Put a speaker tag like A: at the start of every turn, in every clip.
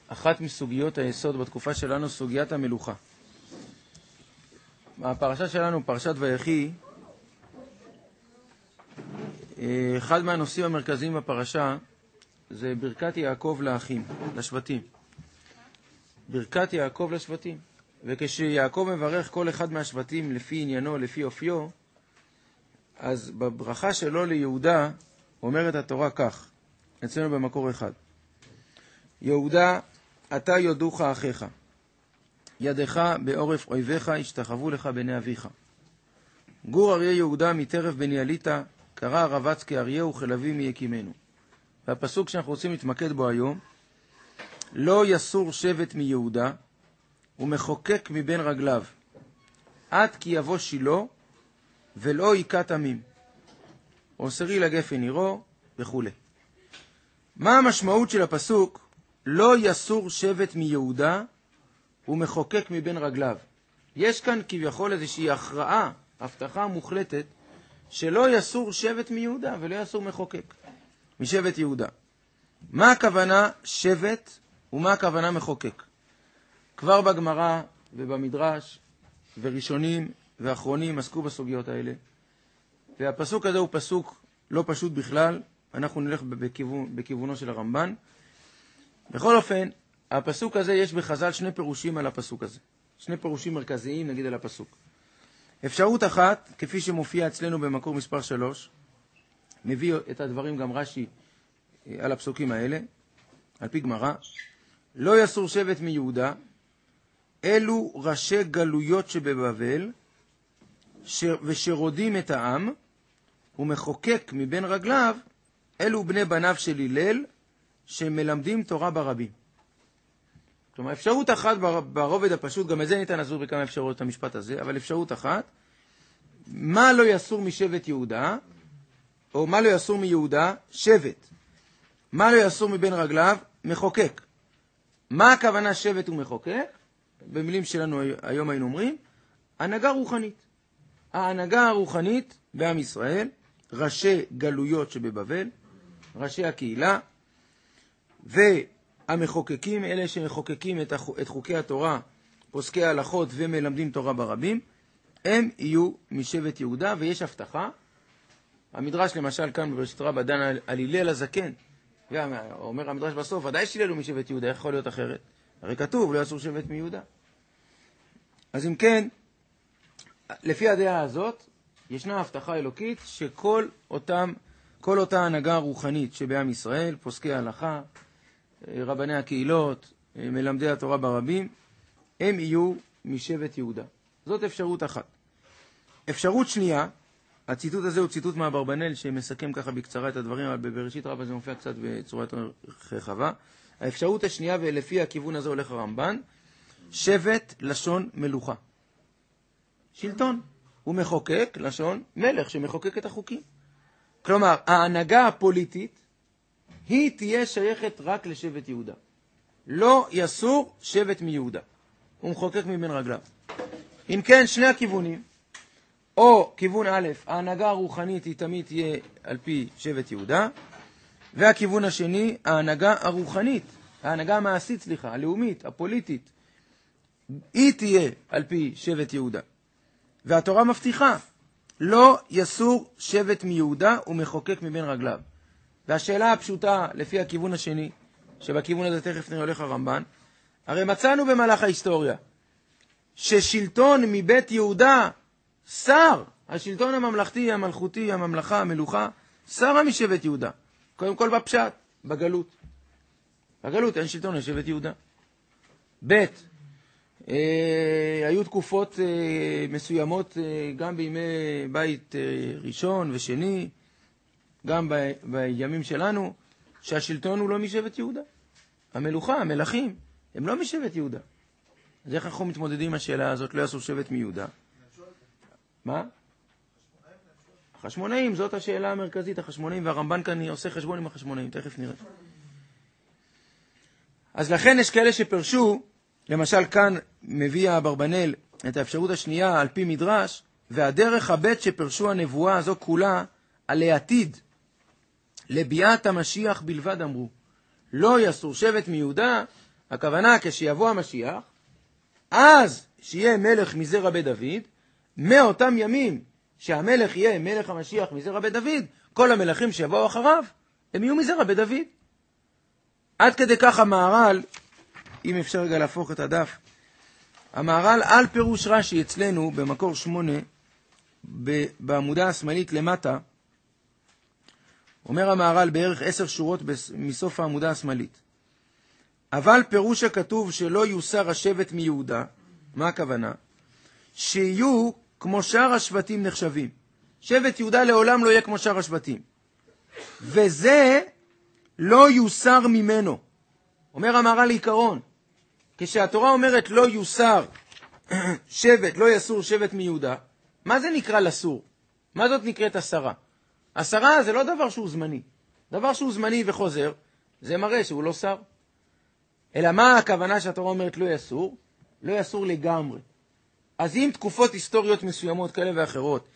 A: אחת מסוגיות היסוד בתקופה שלנו, סוגיית המלוכה. הפרשה שלנו, פרשת ויחי, אחד מהנושאים המרכזיים בפרשה זה ברכת יעקב לאחים, לשבטים. ברכת יעקב לשבטים. וכשיעקב מברך כל אחד מהשבטים לפי עניינו, לפי אופיו, אז בברכה שלו ליהודה אומרת התורה כך, אצלנו במקור אחד. יהודה, אתה יודוך אחיך, ידך בעורף אויביך, השתחוו לך בני אביך. גור אריה יהודה מטרף בן יליטה, קרא רבץ כאריה וכלבי מיקימנו. והפסוק שאנחנו רוצים להתמקד בו היום, לא יסור שבט מיהודה, ומחוקק מבין רגליו, עד כי יבוא שילה, ולא יקט עמים. אוסרי לגפן עירו, וכו'. מה המשמעות של הפסוק? לא יסור שבט מיהודה, ומחוקק מבין רגליו. יש כאן כביכול איזושהי הכרעה, הבטחה מוחלטת, שלא יסור שבט מיהודה, ולא יסור מחוקק משבט יהודה. מה הכוונה שבט, ומה הכוונה מחוקק? כבר בגמרא ובמדרש, וראשונים ואחרונים עסקו בסוגיות האלה. והפסוק הזה הוא פסוק לא פשוט בכלל, אנחנו נלך בכיוונו של הרמב"ן. בכל אופן, הפסוק הזה יש בחז"ל שני פירושים על הפסוק הזה. שני פירושים מרכזיים נגיד על הפסוק. אפשרות אחת, כפי שמופיע אצלנו במקור מספר 3, מביא את הדברים גם רש"י על הפסוקים האלה, על פי גמרא, לא יסור שבט מיהודה, אלו ראשי גלויות שבבבל, ושרודים את העם, ומחוקק מבין רגליו, אלו בני בניו של הלל, שמלמדים תורה ברבים. כלומר, אפשרות אחת ברובד הפשוט, גם את זה ניתן לעשות בכמה אפשרויות את המשפט הזה, אבל אפשרות אחת, מה לא יסור משבט יהודה, או מה לא יסור מיהודה? שבט. מה לא יסור מבין רגליו? מחוקק. מה הכוונה שבט ומחוקק? במילים שלנו היום היינו אומרים, הנהגה רוחנית. ההנהגה הרוחנית בעם ישראל, ראשי גלויות שבבבל, ראשי הקהילה, והמחוקקים, אלה שמחוקקים את חוקי התורה, פוסקי ההלכות ומלמדים תורה ברבים, הם יהיו משבט יהודה, ויש הבטחה. המדרש למשל כאן בבראשית רבה דן על הלל הזקן, ואומר המדרש בסוף, ודאי שהלל הוא משבט יהודה, איך יכול להיות אחרת? הרי כתוב, לא יסור שבט מיהודה. אז אם כן, לפי הדעה הזאת, ישנה הבטחה אלוקית שכל אותה הנהגה רוחנית שבעם ישראל, פוסקי ההלכה, רבני הקהילות, מלמדי התורה ברבים, הם יהיו משבט יהודה. זאת אפשרות אחת. אפשרות שנייה, הציטוט הזה הוא ציטוט מהאברבנאל שמסכם ככה בקצרה את הדברים, אבל בבראשית רבה זה מופיע קצת בצורה יותר רחבה. האפשרות השנייה, ולפי הכיוון הזה הולך הרמב"ן, שבט לשון מלוכה. שלטון. הוא מחוקק לשון מלך שמחוקק את החוקים. כלומר, ההנהגה הפוליטית היא תהיה שייכת רק לשבט יהודה. לא יסור שבט מיהודה. הוא מחוקק מבין רגליו. אם כן, שני הכיוונים, או כיוון א', ההנהגה הרוחנית היא תמיד תהיה על פי שבט יהודה, והכיוון השני, ההנהגה הרוחנית, ההנהגה המעשית, הלאומית, הפוליטית, היא תהיה על פי שבט יהודה. והתורה מבטיחה, לא יסור שבט מיהודה ומחוקק מבין רגליו. והשאלה הפשוטה, לפי הכיוון השני, שבכיוון הזה תכף נראה הולך הרמב"ן, הרי מצאנו במהלך ההיסטוריה, ששלטון מבית יהודה, שר, השלטון הממלכתי, המלכותי, הממלכה, המלוכה, שרה משבט יהודה. קודם כל בפשט, בגלות. בגלות אין שלטון לשבט יהודה. ב' היו תקופות מסוימות גם בימי בית ראשון ושני, גם בימים שלנו, שהשלטון הוא לא משבט יהודה. המלוכה, המלכים, הם לא משבט יהודה. אז איך אנחנו מתמודדים עם השאלה הזאת, לא יסור שבט מיהודה? מה? החשמונאים, זאת השאלה המרכזית, החשמונאים, והרמב"ן כאן עושה חשבון עם החשמונאים, תכף נראה. אז לכן יש כאלה שפרשו, למשל כאן מביא האברבנאל את האפשרות השנייה על פי מדרש, והדרך הבית שפרשו הנבואה הזו כולה על העתיד, לביאת המשיח בלבד אמרו. לא יסור שבט מיהודה, הכוונה כשיבוא המשיח, אז שיהיה מלך מזרע בית דוד, מאותם ימים שהמלך יהיה מלך המשיח מזרע בית דוד, כל המלכים שיבואו אחריו, הם יהיו מזרע בית דוד. עד כדי כך המהר"ל, אם אפשר רגע להפוך את הדף, המהר"ל על פירוש רש"י אצלנו במקור 8, בעמודה השמאלית למטה, אומר המהר"ל בערך 10 שורות מסוף העמודה השמאלית. אבל פירוש הכתוב שלא יוסר השבט מיהודה, מה הכוונה? שיהיו כמו שאר השבטים נחשבים. שבט יהודה לעולם לא יהיה כמו שאר השבטים. וזה לא יוסר ממנו. אומר המהר"ל לעיקרון, כשהתורה אומרת לא יוסר שבט, לא יסור שבט מיהודה, מה זה נקרא לסור? מה זאת נקראת הסרה? הסרה זה לא דבר שהוא זמני. דבר שהוא זמני וחוזר, זה מראה שהוא לא שר. אלא מה הכוונה שהתורה אומרת לא יסור? לא יסור לגמרי. אז אם תקופות היסטוריות מסוימות כאלה ואחרות,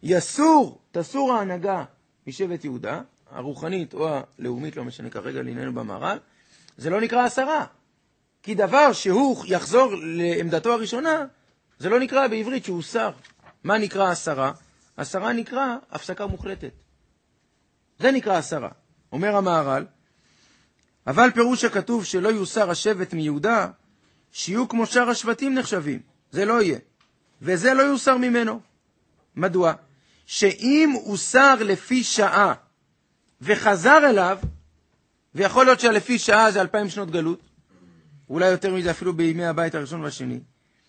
A: תסור ההנהגה משבט יהודה, הרוחנית או הלאומית, לא משנה כרגע לענייננו במהר"ל, זה לא נקרא הסרה. כי דבר שהוא יחזור לעמדתו הראשונה, זה לא נקרא בעברית שהוא שר. מה נקרא הסרה? הסרה נקרא הפסקה מוחלטת. זה נקרא הסרה. אומר המהר"ל, אבל פירוש הכתוב שלא יוסר השבט מיהודה, שיהיו כמו שאר השבטים נחשבים. זה לא יהיה. וזה לא יוסר ממנו. מדוע? שאם הוסר לפי שעה וחזר אליו, ויכול להיות שלפי שעה זה 2000 שנות גלות, אולי יותר מזה אפילו בימי הבית הראשון והשני,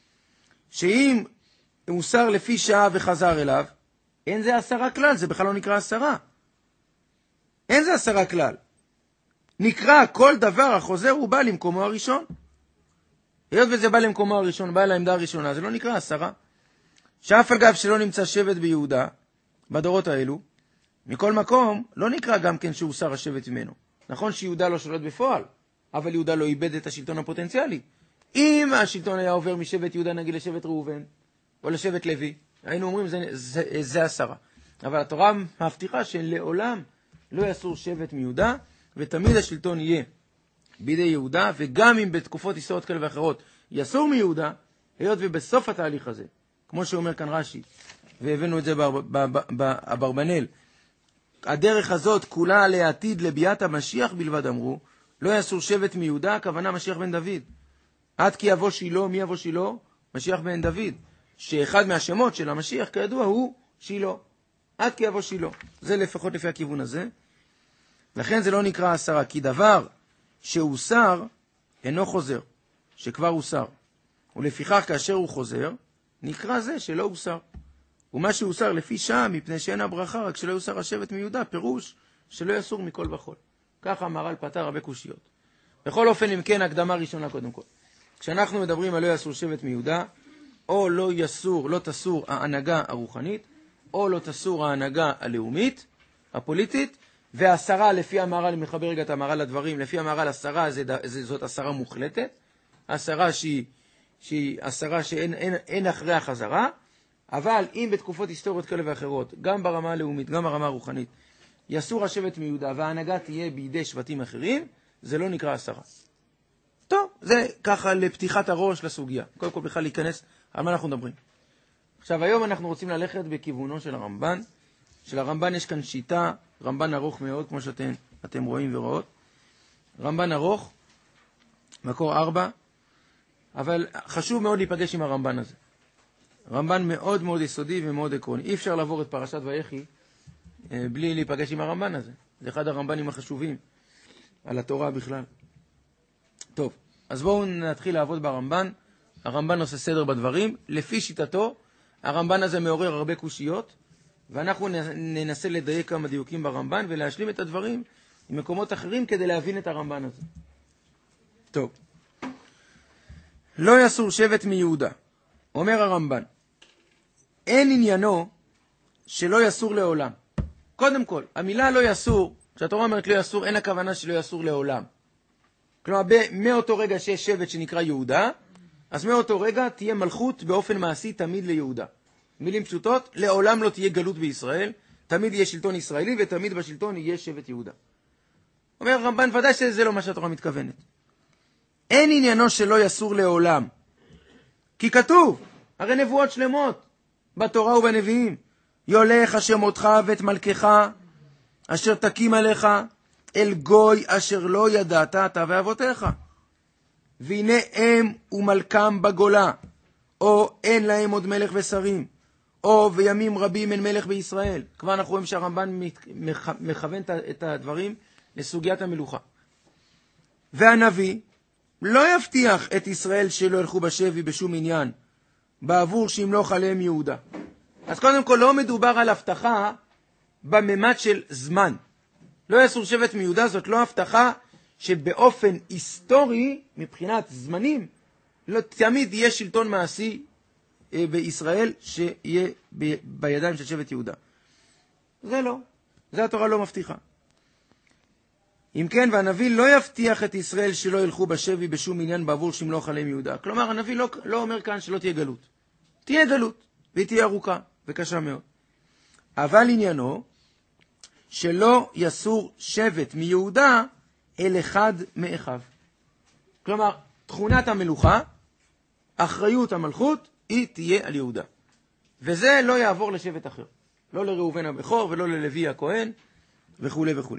A: שאם הוסר לפי שעה וחזר אליו, אין זה הסרה כלל, זה בכלל לא נקרא הסרה. אין זה הסרה כלל. נקרא כל דבר החוזר הוא בא למקומו הראשון. היות וזה בא למקומו הראשון, בא לעמדה הראשונה, זה לא נקרא הסרה. שאף על גב שלא נמצא שבט ביהודה, בדורות האלו, מכל מקום לא נקרא גם כן שהוסר השבט ממנו. נכון שיהודה לא שולט בפועל, אבל יהודה לא איבד את השלטון הפוטנציאלי. אם השלטון היה עובר משבט יהודה נגיד לשבט ראובן, או לשבט לוי, היינו אומרים זה הסרה. אבל התורה מבטיחה שלעולם לא יסור שבט מיהודה, ותמיד השלטון יהיה בידי יהודה, וגם אם בתקופות היסטוריות כאלה ואחרות יסור מיהודה, היות ובסוף התהליך הזה, כמו שאומר כאן רש"י, והבאנו את זה באברבנאל, הדרך הזאת כולה לעתיד לביאת המשיח בלבד אמרו, לא יסור שבט מיהודה, הכוונה משיח בן דוד. עד כי יבוא שילה, מי יבוא שילה? משיח בן דוד. שאחד מהשמות של המשיח כידוע הוא שילה. עד כי יבוא שילה. זה לפחות לפי הכיוון הזה. לכן זה לא נקרא הסרה, כי דבר שהוסר אינו חוזר, שכבר הוסר. ולפיכך כאשר הוא חוזר, נקרא זה שלא הוסר. ומה שהוסר לפי שעה, מפני שאין הברכה, רק שלא יוסר השבט מיהודה, פירוש שלא יסור מכל וכל. ככה המהר"ל פתר הרבה קושיות. בכל אופן, אם כן, הקדמה ראשונה קודם כל. כשאנחנו מדברים על לא יסור שבט מיהודה, או לא תסור ההנהגה הרוחנית, או לא תסור ההנהגה הלאומית, הפוליטית, והסרה לפי המהר"ל, אם נחבר רגע את המהר"ל לדברים, לפי המהר"ל הסרה זאת הסרה מוחלטת, הסרה שהיא הסרה שאין אחרי החזרה, אבל אם בתקופות היסטוריות כאלה ואחרות, גם ברמה הלאומית, גם ברמה הרוחנית, יסור השבט מיהודה וההנהגה תהיה בידי שבטים אחרים, זה לא נקרא הסרה. טוב, זה ככה לפתיחת הראש לסוגיה. קודם כל בכלל להיכנס על מה אנחנו מדברים. עכשיו היום אנחנו רוצים ללכת בכיוונו של הרמב"ן. של הרמב"ן יש כאן שיטה, רמב"ן ארוך מאוד, כמו שאתם רואים ורואות. רמב"ן ארוך, מקור 4, אבל חשוב מאוד להיפגש עם הרמב"ן הזה. רמב"ן מאוד מאוד יסודי ומאוד עקרוני. אי אפשר לעבור את פרשת ויחי בלי להיפגש עם הרמב"ן הזה. זה אחד הרמב"נים החשובים על התורה בכלל. טוב, אז בואו נתחיל לעבוד ברמב"ן. הרמב"ן עושה סדר בדברים. לפי שיטתו, הרמב"ן הזה מעורר הרבה קושיות, ואנחנו ננסה לדייק כמה דיוקים ברמב"ן ולהשלים את הדברים ממקומות אחרים כדי להבין את הרמב"ן הזה. טוב. לא יסור שבט מיהודה. אומר הרמב"ן, אין עניינו שלא יסור לעולם. קודם כל, המילה לא יסור, כשהתורה אומרת לא יסור, אין הכוונה שלא יסור לעולם. כלומר, מאותו רגע שיש שבט שנקרא יהודה, אז מאותו רגע תהיה מלכות באופן מעשי תמיד ליהודה. מילים פשוטות, לעולם לא תהיה גלות בישראל, תמיד יהיה שלטון ישראלי ותמיד בשלטון יהיה שבט יהודה. אומר הרמב"ן, ודאי שזה לא מה שהתורה מתכוונת. אין עניינו שלא יסור לעולם. כי כתוב, הרי נבואות שלמות בתורה ובנביאים, יולך השם אותך ואת מלכך אשר תקים עליך אל גוי אשר לא ידעת אתה ואבותיך. והנה הם ומלכם בגולה, או אין להם עוד מלך ושרים, או וימים רבים אין מלך בישראל. כבר אנחנו רואים שהרמב"ן מכוון את הדברים לסוגיית המלוכה. והנביא לא יבטיח את ישראל שלא ילכו בשבי בשום עניין, בעבור שימלוך עליהם יהודה. אז קודם כל לא מדובר על הבטחה בממד של זמן. לא יסור שבט מיהודה, זאת לא הבטחה שבאופן היסטורי, מבחינת זמנים, לא תמיד יהיה שלטון מעשי בישראל שיהיה בידיים של שבט יהודה. זה לא. זה התורה לא מבטיחה. אם כן, והנביא לא יבטיח את ישראל שלא ילכו בשבי בשום עניין בעבור שימלוך עליהם יהודה. כלומר, הנביא לא אומר כאן שלא תהיה גלות. תהיה גלות, והיא תהיה ארוכה וקשה מאוד. אבל עניינו שלא יסור שבט מיהודה אל אחד מאחיו. כלומר, תכונת המלוכה, אחריות המלכות, היא תהיה על יהודה. וזה לא יעבור לשבט אחר. לא לראובן הבכור ולא ללוי הכהן וכו' וכו'.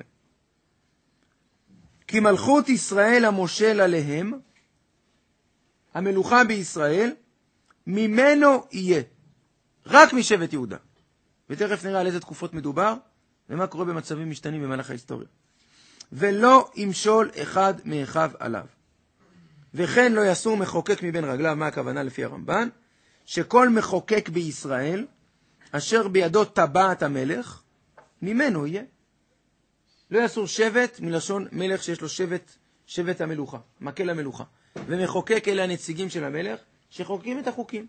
A: כי מלכות ישראל המושל עליהם, המלוכה בישראל, ממנו יהיה. רק משבט יהודה. ותכף נראה על איזה תקופות מדובר, ומה קורה במצבים משתנים במהלך ההיסטוריה. ולא ימשול אחד מאחיו עליו. וכן לא יסור מחוקק מבין רגליו. מה הכוונה לפי הרמב"ן? שכל מחוקק בישראל, אשר בידו טבעת המלך, ממנו יהיה. לא יסור שבט מלשון מלך שיש לו שבט המלוכה, מקל המלוכה. ומחוקק אלה הנציגים של המלך, שחוקקים את החוקים.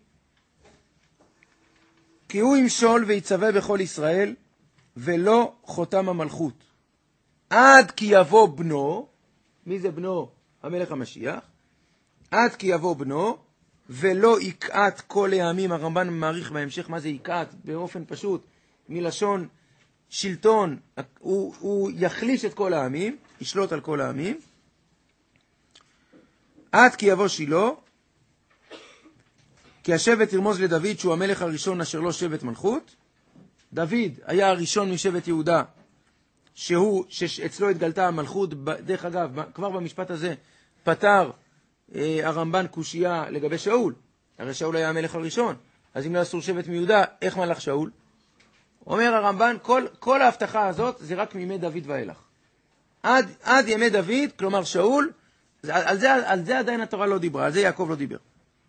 A: כי הוא ימשול ויצווה בכל ישראל, ולא חותם המלכות. עד כי יבוא בנו, מי זה בנו? המלך המשיח. עד כי יבוא בנו, ולא יקעת כל העמים. הרמב"ן מעריך בהמשך מה זה יקעת, באופן פשוט, מלשון שלטון, הוא יחליש את כל העמים, ישלוט על כל העמים. עד כי יבוא שילה, כי השבט ירמוז לדוד שהוא המלך הראשון אשר לא שבט מלכות. דוד היה הראשון משבט יהודה, שאצלו התגלתה המלכות. דרך אגב, כבר במשפט הזה פתר הרמב"ן קושייה לגבי שאול. הרי שאול היה המלך הראשון. אז אם לא אסור שבט מיהודה, איך מלך שאול? אומר הרמב"ן, כל ההבטחה הזאת זה רק מימי דוד ואילך. עד ימי דוד, כלומר שאול, על זה עדיין התורה לא דיברה, על זה יעקב לא דיבר.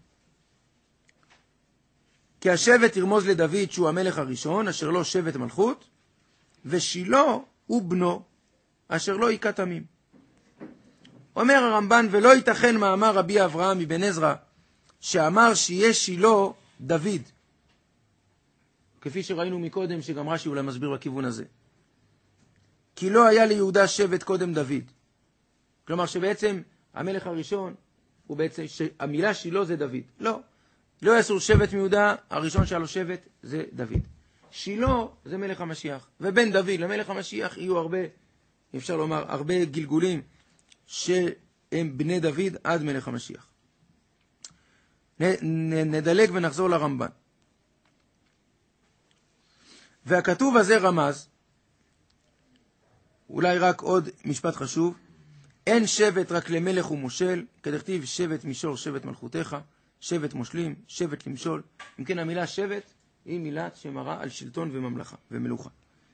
A: כי השבט ירמוז לדוד שהוא המלך הראשון, אשר לא שבט מלכות, ושילה הוא בנו, אשר לא יקת עמים. אומר הרמב"ן, ולא ייתכן מאמר רבי אברהם מבן עזרא, שאמר שיהיה שילה דוד. כפי שראינו מקודם, שגם רש"י אולי מסביר בכיוון הזה. כי לא היה ליהודה שבט קודם דוד. כלומר שבעצם המלך הראשון, הוא בעצם, שהמילה שילה זה דוד. לא יסור שבט מיהודה, הראשון שהיה לו שבט זה דוד. שילה זה מלך המשיח. ובין דוד למלך המשיח יהיו אפשר לומר, הרבה גלגולים שהם בני דוד עד מלך המשיח. נדלג ונחזור לרמב"ן. והכתוב הזה רמז, אולי רק עוד משפט חשוב, אין שבט רק למלך ומושל, כדכתיב שבט מישור שבט מלכותך, שבט מושלים, שבט למשול. אם כן, המילה שבט היא מילה שמראה על שלטון וממלכה ומלוכה.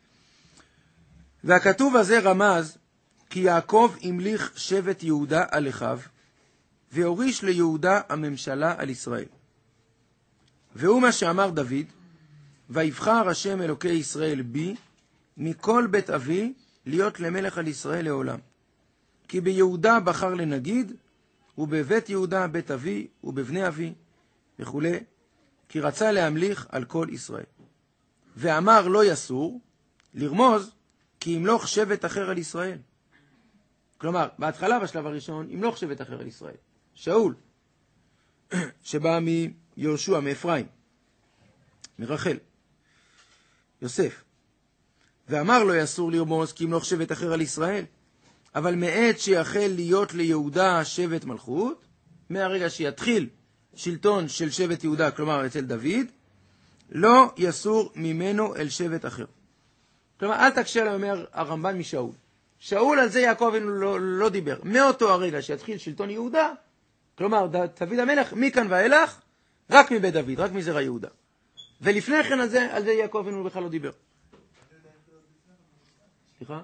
A: והכתוב הזה רמז, כי יעקב המליך שבט יהודה על אחיו, והוריש ליהודה הממשלה על ישראל. והוא מה שאמר דוד, ויבחר השם אלוקי ישראל בי, מכל בית אבי, להיות למלך על ישראל לעולם. כי ביהודה בחר לנגיד, ובבית יהודה בית אבי, ובבני אבי, וכו'. כי רצה להמליך על כל ישראל. ואמר לא יסור, לרמוז, כי ימלוך שבט אחר על ישראל. כלומר, בהתחלה בשלב הראשון, ימלוך שבט אחר על ישראל. שאול, שבא מיהושע, מאפרים, מרחל, יוסף. ואמר לא יסור לרמוז, כי ימלוך שבט אחר על ישראל. אבל מעת שיחל להיות ליהודה שבט מלכות, מהרגע שיתחיל שלטון של שבט יהודה, כלומר אצל דוד, לא יסור ממנו אל שבט אחר. כלומר, אל תקשה, אומר הרמב"ן משאול. שאול על זה יעקב אבינו לא דיבר. מאותו הרגע שיתחיל שלטון יהודה, כלומר דוד המלך, מכאן ואילך, רק מבית דוד, רק מזרע יהודה. ולפני כן על זה יעקב אבינו בכלל לא דיבר. סליחה?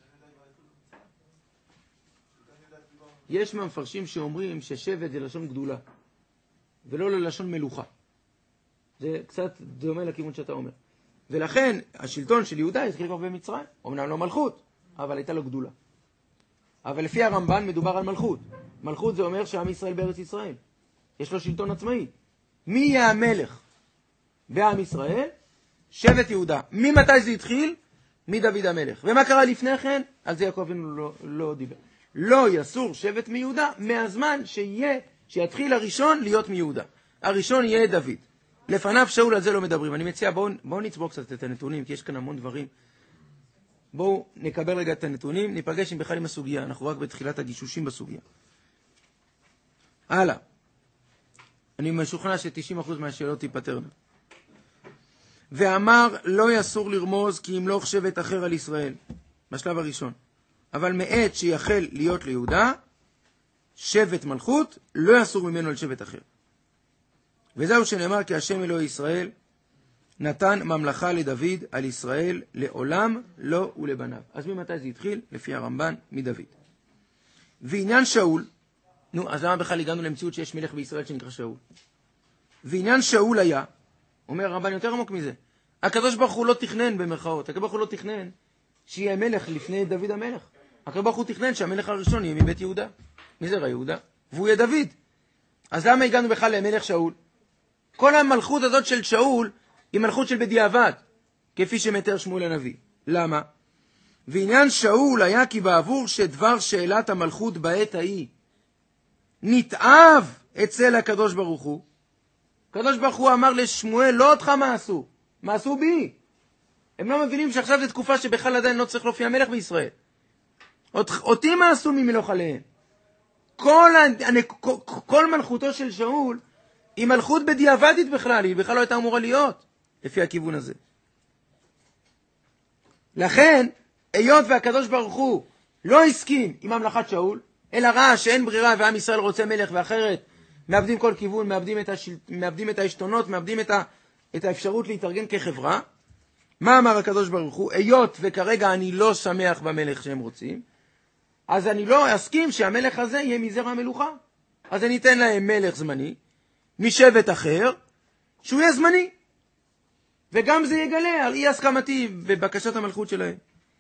A: יש מהמפרשים שאומרים ששבט זה לשון גדולה, ולא ללשון מלוכה. זה קצת דומה לכיוון שאתה אומר. ולכן השלטון של יהודה התחיל כבר במצרים. אמנם לא מלכות, אבל הייתה לו גדולה. אבל לפי הרמב"ן מדובר על מלכות. מלכות זה אומר שעם ישראל בארץ ישראל. יש לו שלטון עצמאי. מי יהיה המלך בעם ישראל? שבט יהודה. ממתי זה התחיל? מדוד המלך. ומה קרה לפני כן? על זה יעקב אבינו לא דיבר. לא יסור שבט מיהודה מהזמן שיתחיל הראשון להיות מיהודה. הראשון יהיה דוד. לפניו שאול על זה לא מדברים. אני מציע בואו נצבור קצת את הנתונים, כי יש כאן המון דברים. בואו נקבל רגע את הנתונים, ניפגש בכלל עם הסוגיה. אנחנו רק בתחילת הגישושים בסוגיה. הלאה. אני משוכנע ש90% מהשאלות תיפתרנה. ואמר לא יסור לרמוז כי ימלוך שבט אחר על ישראל. בשלב הראשון. אבל מעת שיחל להיות ליהודה, שבט מלכות, לא יסור ממנו על שבט אחר. וזהו שנאמר כי השם אלוהי ישראל נתן ממלכה לדוד על ישראל לעולם לא ולבניו. אז ממתי זה התחיל? לפי הרמב"ן מדוד. ועניין שאול, אז למה בכלל הגענו למציאות שיש מלך בישראל שנקרא שאול? ועניין שאול היה, אומר הרמב"ן יותר עמוק מזה, הקדוש ברוך הוא לא תכנן במרכאות, הקדוש ברוך הוא לא תכנן שיהיה מלך לפני דוד המלך. הקדוש ברוך הוא תכנן שהמלך הראשון יהיה מבית יהודה, מזרע יהודה, והוא יהיה דוד. אז למה הגענו בכלל למלך שאול? כל המלכות הזאת של שאול היא מלכות של בדיעבד, כפי שמתאר שמואל הנביא. למה? ועניין שאול היה כי בעבור שדבר שאלת המלכות בעת ההיא נתאב אצל הקדוש ברוך הוא. הקדוש ברוך הוא אמר לשמואל, לא אותך מעשו, מעשו בי. הם לא מבינים שעכשיו זו תקופה שבכלל עדיין לא צריך להופיע מלך בישראל. אותי מעשו ממלוך עליהם. כל מלכותו של שאול היא מלכות בדיעבדית בכלל, היא בכלל לא הייתה אמורה להיות, לפי הכיוון הזה. לכן, היות והקדוש ברוך הוא לא הסכים עם ממלכת שאול, אלא ראה שאין ברירה ועם ישראל רוצה מלך ואחרת, מאבדים כל כיוון, מאבדים את העשתונות, מאבדים את האפשרות להתארגן כחברה. מה אמר הקדוש ברוך הוא? היות וכרגע אני לא שמח במלך שהם רוצים, אז אני לא אסכים שהמלך הזה יהיה מזרע המלוכה. אז אני אתן להם מלך זמני, משבט אחר, שהוא יהיה זמני. וגם זה יגלה על אי הסכמתי בבקשת המלכות שלהם.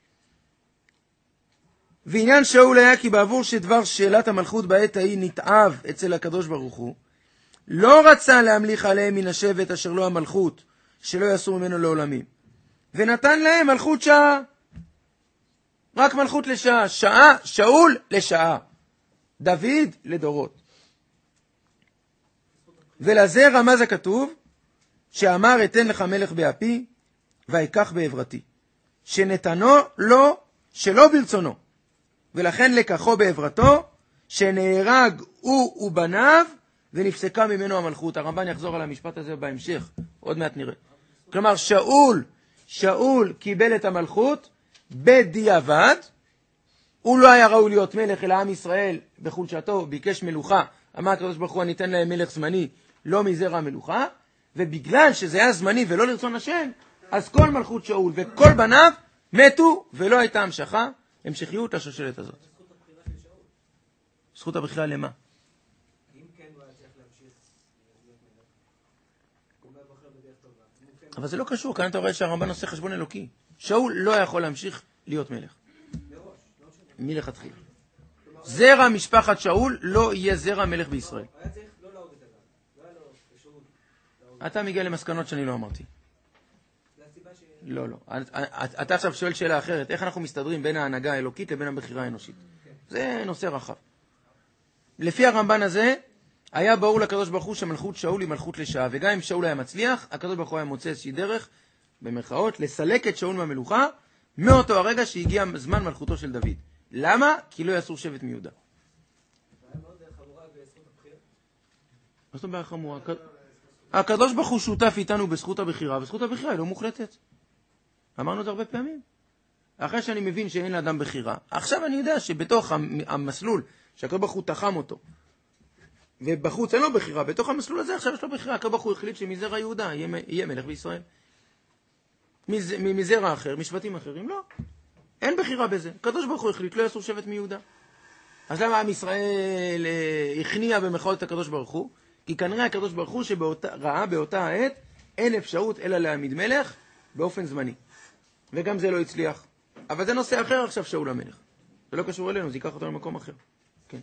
A: ועניין שאול היה כי בעבור שדבר שאלת המלכות בעת ההיא נתאב אצל הקדוש ברוך הוא, לא רצה להמליך עליהם מן השבט אשר לא המלכות, שלא יסור ממנו לעולמים. ונתן להם מלכות שעה. רק מלכות לשעה. שעה, שאול לשעה. דוד לדורות. ולזה רמז הכתוב, שאמר אתן לך מלך באפי, ויקח בעברתי. שנתנו לו שלא ברצונו. ולכן לקחו בעברתו, שנהרג הוא ובניו, ונפסקה ממנו המלכות. הרמב"ן יחזור על המשפט הזה בהמשך, עוד מעט נראה. כלומר, שאול קיבל את המלכות בדיעבד, הוא לא היה ראוי להיות מלך אלא עם ישראל בחולשתו, ביקש מלוכה, אמר הקדוש ברוך הוא, אני אתן להם מלך זמני, לא מזרע המלוכה, ובגלל שזה היה זמני ולא לרצון השם, אז כל מלכות שאול וכל בניו מתו, ולא הייתה המשכיות לשושלת הזאת. זכות הבחירה למה?
B: אם כן הוא היה צריך להמשיך להיות מלך, הוא בוחר בדרך טובה.
A: אבל זה לא קשור, כאן אתה רואה שהרמב"ן עושה חשבון אלוקי. שאול לא יכול להמשיך להיות מלך. מלכתחילה. זרע משפחת שאול לא יהיה זרע מלך בישראל.
B: היה צריך לא להוריד את הגב. לא היה לו אפשרות להוריד.
A: אתה מגיע למסקנות שאני לא אמרתי.
B: זה הסיבה ש...
A: לא. אתה עכשיו שואל שאלה אחרת, איך אנחנו מסתדרים בין ההנהגה האלוקית לבין הבחירה האנושית? זה נושא רחב. לפי הרמב"ן הזה, היה ברור לקדוש ברוך הוא שמלכות שאול היא מלכות לשעה, וגם אם שאול היה מצליח, הקדוש ברוך הוא היה מוצא איזושהי דרך, במרכאות, לסלק את שאול מהמלוכה, מאותו הרגע שהגיע זמן מלכותו של דוד. למה? כי לא יסור שבט מיהודה. מה זאת אומרת חמורה? הקדוש ברוך הוא שותף איתנו בזכות הבחירה, וזכות הבחירה היא לא מוחלטת. אמרנו את זה הרבה פעמים. אחרי שאני מבין שאין לאדם בחירה, עכשיו אני יודע שבתוך המסלול שהקדוש ברוך הוא תחם אותו, ובחוץ אין לו בחירה, בתוך המסלול הזה עכשיו יש לו בחירה. הקדוש ברוך הוא החליט שמזרע יהודה יהיה מלך בישראל. מזרע אחר, משבטים אחרים, לא. אין בחירה בזה. הקדוש ברוך הוא החליט, לא יסור שבט מיהודה. אז למה עם ישראל הכניע במחאות את הקדוש ברוך הוא? כי כנראה הקדוש ברוך הוא שראה באותה העת אין אפשרות אלא להעמיד מלך באופן זמני. וגם זה לא הצליח. אבל זה נושא אחר עכשיו, שאול המלך. זה לא קשור אלינו, זה ייקח אותו למקום אחר. כן.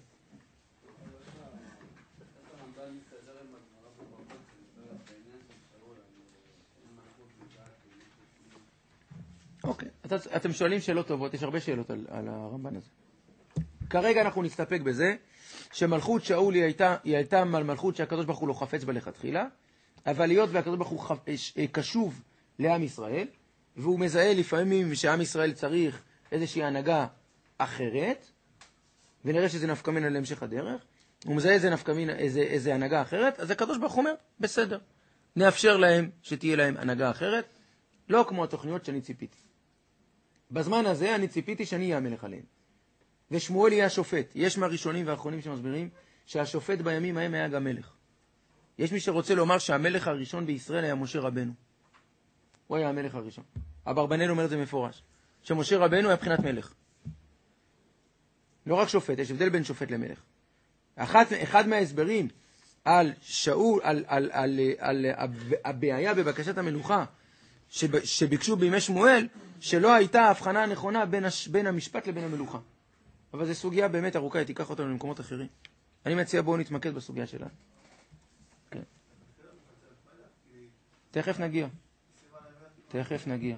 A: אוקיי, אתם שואלים שאלות טובות, יש הרבה שאלות על הרמב"ן הזה. כרגע אנחנו נסתפק בזה שמלכות שאול היא הייתה מלכות שהקדוש ברוך הוא לא חפץ בה לכתחילה, אבל להיות והקדוש ברוך הוא קשוב לעם ישראל, והוא מזהה לפעמים שעם ישראל צריך איזושהי הנהגה אחרת, ונראה שזה נפקא מינה להמשך הדרך, הוא מזהה איזה נפקא מינה, איזה הנהגה אחרת, אז הקדוש ברוך הוא אומר, בסדר, נאפשר להם שתהיה להם הנהגה אחרת, לא כמו התוכניות שאני ציפיתי. בזמן הזה אני ציפיתי שאני אהיה המלך עליהם. ושמואל יהיה השופט. יש מהראשונים והאחרונים שמסבירים שהשופט בימים ההם היה גם מלך. יש מי שרוצה לומר שהמלך הראשון בישראל היה משה רבנו. הוא היה המלך הראשון. אברבנאל אומר את זה מפורש. שמשה רבנו היה בחינת מלך. לא רק שופט, יש הבדל בין שופט למלך. אחד מההסברים על שאול, על הבעיה בבקשת המלוכה שביקשו בימי שמואל, שלא הייתה ההבחנה הנכונה בין המשפט לבין המלוכה. אבל זו סוגיה באמת ארוכה, היא תיקח אותנו למקומות אחרים. אני מציע בואו נתמקד בסוגיה שלנו. כן. תכף נגיע.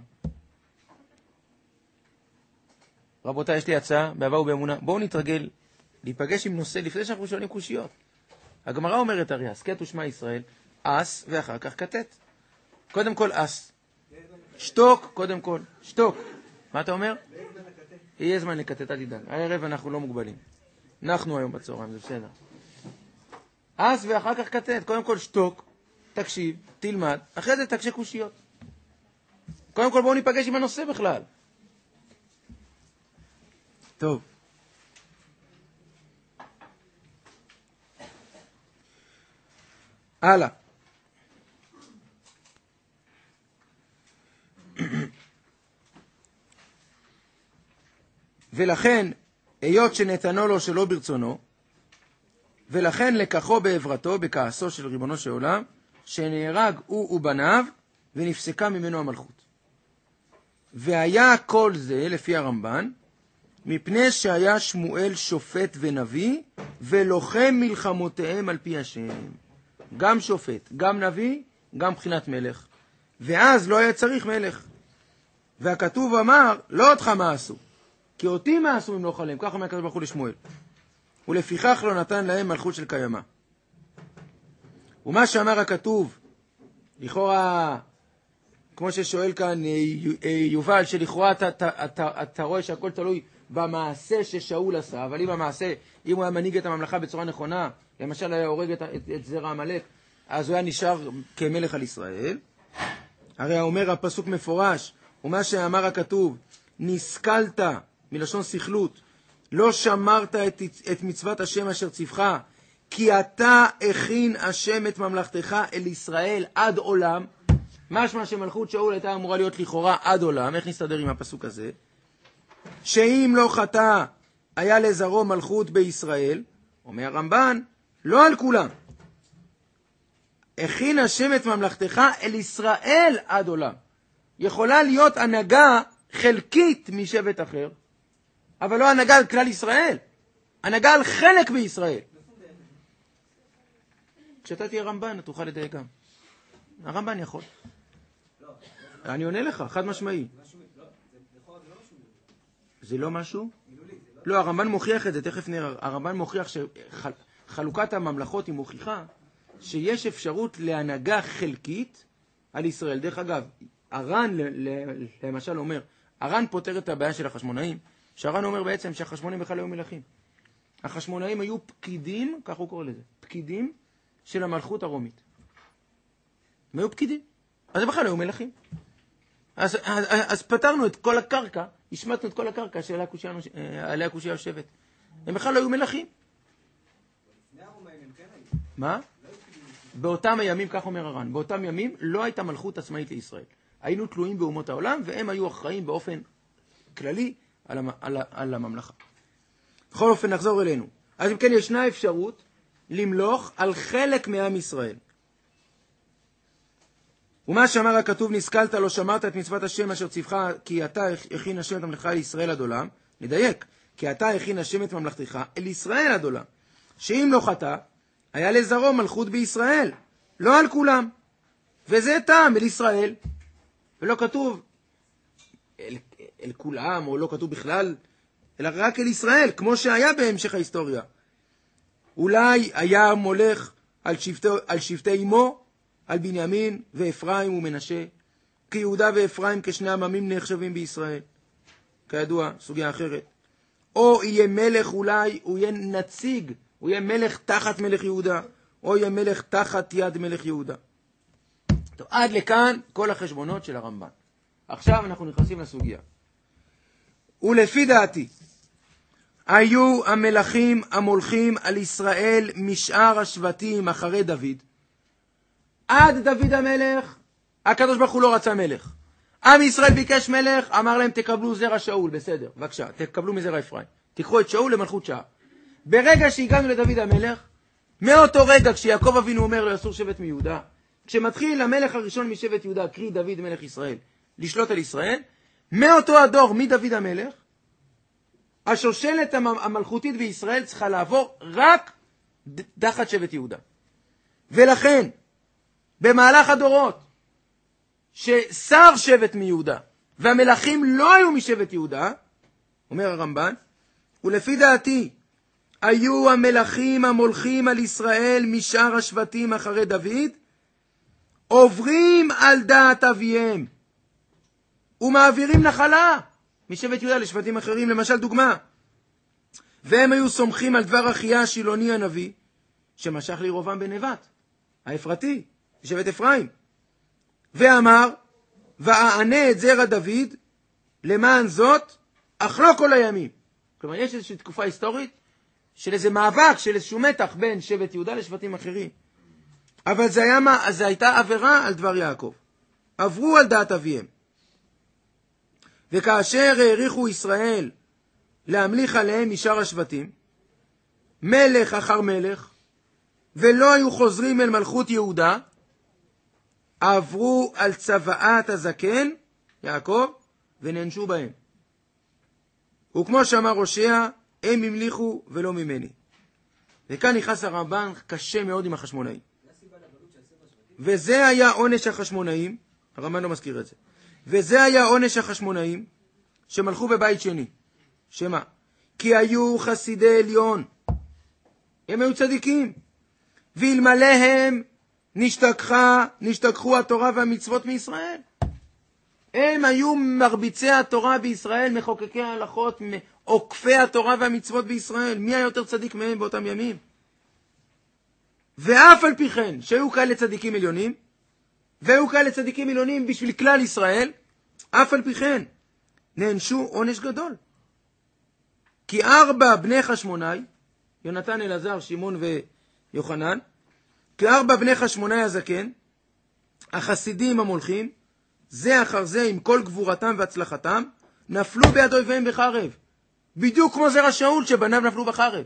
A: רבותיי, יש לי הצעה, באהבה ובאמונה. בואו נתרגל להיפגש עם נושא לפני שאנחנו שואלים קושיות. הגמרא אומרת הרי, הסכת ושמע ישראל, אס ואחר כך כתת. קודם כל אס. שתוק, קודם כל. שתוק. מה אתה אומר? יהיה זמן לקטט, אל תדאג. הערב אנחנו לא מוגבלים. אנחנו היום בצהריים, זה בסדר. אס ואחר כך כתת. קודם כל שתוק, תקשיב, תלמד, אחרי זה תקשה קושיות. קודם כל בואו ניפגש עם הנושא בכלל. טוב. הלאה. ולכן, היות שנתנו לו שלא ברצונו, ולכן לקחו בעברתו, בכעסו של ריבונו של עולם, שנהרג הוא ובניו, ונפסקה ממנו המלכות. והיה כל זה, לפי הרמב"ן, מפני שהיה שמואל שופט ונביא, ולוחם מלחמותיהם על פי השם. גם שופט, גם נביא, גם בחינת מלך. ואז לא היה צריך מלך. והכתוב אמר, לא אותך מה עשו, כי אותי מה עשו אם לא חלם. ככה מהקדוש ברוך הוא לשמואל. ולפיכך לא נתן להם מלכות של קיימה. ומה שאמר הכתוב, לכאורה, כמו ששואל כאן יובל, שלכאורה אתה רואה שהכל תלוי במעשה ששאול עשה, אבל אם המעשה, אם הוא היה מנהיג את הממלכה בצורה נכונה, למשל היה הורג את זרע המלך, אז הוא היה נשאר כמלך על ישראל. הרי אומר הפסוק מפורש, ומה שאמר הכתוב, נסכלת, מלשון סכלות, לא שמרת את מצוות השם אשר ציווך, כי אתה הכין השם את ממלכתך אל ישראל עד עולם. משמע שמלכות שאול הייתה אמורה להיות לכאורה עד עולם. איך נסתדר עם הפסוק הזה? שאם לא חטא היה לזרעו מלכות בישראל, אומר הרמב"ן, לא על כולם. הכין השם את ממלכתך אל ישראל עד עולם. יכולה להיות הנהגה חלקית משבט אחר, אבל לא הנהגה על כלל ישראל. הנהגה על חלק בישראל. כשאתה תהיה רמב"ן, תוכל לדייק גם. הרמב"ן יכול. אני עונה לך, חד משמעי. זה לא משהו? לא, הרמב"ן מוכיח את זה, תכף נראה. הרמב"ן מוכיח שחלוקת הממלכות היא מוכיחה שיש אפשרות להנהגה חלקית על ישראל. דרך אגב, הר"ן למשל אומר, הר"ן פותר את הבעיה של החשמונאים, שהר"ן אומר בעצם שהחשמונאים בכלל היו מלכים. החשמונאים היו פקידים, כך הוא קורא לזה, פקידים של המלכות הרומית. הם היו פקידים, אז הם בכלל היו מלכים. אז פתרנו את כל הקרקע, השמטנו את כל הקרקע שעליה הקושיה יושבת. הם בכלל לא היו מלכים. מה? באותם הימים, כך אומר הר"ן, באותם ימים לא הייתה מלכות עצמאית לישראל. היינו תלויים באומות העולם, והם היו אחראים באופן כללי על הממלכה. בכל אופן נחזור אלינו. אז אם כן ישנה אפשרות למלוך על חלק מעם ישראל. ומה שאמר הכתוב, נשכלת לא שמרת את מצוות השם אשר ציווך, כי אתה הכין השם את ממלכתך לישראל עד עולם. נדייק, כי אתה הכין השם את ממלכתך אל ישראל עד עולם. שאם לא חטא, היה לזרעו מלכות בישראל, לא על כולם. וזה טעם אל ישראל. ולא כתוב אל כולם, או לא כתוב בכלל, אלא רק אל ישראל, כמו שהיה בהמשך ההיסטוריה. אולי היה מולך על שבטי אמו, על בנימין ואפרים ומנשה, כי יהודה ואפרים כשני עממים נחשבים בישראל. כידוע, סוגיה אחרת. או יהיה מלך, אולי הוא יהיה נציג, הוא יהיה מלך תחת מלך יהודה, או יהיה מלך תחת יד מלך יהודה. טוב, עד לכאן כל החשבונות של הרמב"ן. עכשיו אנחנו נכנסים לסוגיה. ולפי דעתי, היו המלכים המולכים על ישראל משאר השבטים אחרי דוד. עד דוד המלך, הקדוש ברוך הוא לא רצה מלך. עם ישראל ביקש מלך, אמר להם תקבלו זרע שאול, בסדר, בבקשה, תקבלו מזרע אפרים. תיקחו את שאול למלכות שעה. ברגע שהגענו לדוד המלך, מאותו רגע כשיעקב אבינו אומר לו אסור שבט מיהודה, כשמתחיל המלך הראשון משבט יהודה, קרי דוד מלך ישראל, לשלוט על ישראל, מאותו הדור, מדוד המלך, השושלת המלכותית בישראל צריכה לעבור רק תחת שבט יהודה. ולכן, במהלך הדורות, ששר שבט מיהודה, והמלכים לא היו משבט יהודה, אומר הרמב"ן, ולפי דעתי, היו המלכים המולכים על ישראל משאר השבטים אחרי דוד, עוברים על דעת אביהם, ומעבירים נחלה משבט יהודה לשבטים אחרים. למשל דוגמה, והם היו סומכים על דבר אחיה השילוני הנביא, שמשך לירובעם בן נבט, האפרתי, שבט אפרים, ואמר, ואענה את זרע דוד, למען זאת, אך לא כל הימים. כלומר, יש איזושהי תקופה היסטורית, של איזה מאבק, של איזשהו מתח בין שבט יהודה לשבטים אחרים. אבל זה הייתה עבירה על דבר יעקב. עברו על דעת אביהם. וכאשר העריכו ישראל להמליך עליהם משאר השבטים, מלך אחר מלך, ולא היו חוזרים אל מלכות יהודה, עברו על צוואת הזקן, יעקב, ונענשו בהם. וכמו שאמר הושע, הם המליכו ולא ממני. וכאן נכנס הרמב"ן קשה מאוד עם החשמונאים. וזה היה עונש החשמונאים, הרמב"ן לא מזכיר את זה, וזה היה עונש החשמונאים שמלכו בבית שני. שמה? כי היו חסידי עליון, הם היו צדיקים, ואלמלא הם נשתכחו התורה והמצוות מישראל. הם היו מרביצי התורה בישראל, מחוקקי ההלכות, עוקפי התורה והמצוות בישראל. מי היה יותר צדיק מהם באותם ימים? ואף על פי כן, שהיו כאלה צדיקים עליונים, והיו כאלה צדיקים עליונים בשביל כלל ישראל, אף על פי כן, נענשו עונש גדול. כי 4 בני חשמונאי, יונתן, אלעזר, שמעון ויוחנן, כי 4 בני חשמונאי הזקן, החסידים המולכים, זה אחר זה עם כל גבורתם והצלחתם, נפלו ביד אויביהם בחרב. בדיוק כמו זרע שאול שבניו נפלו בחרב.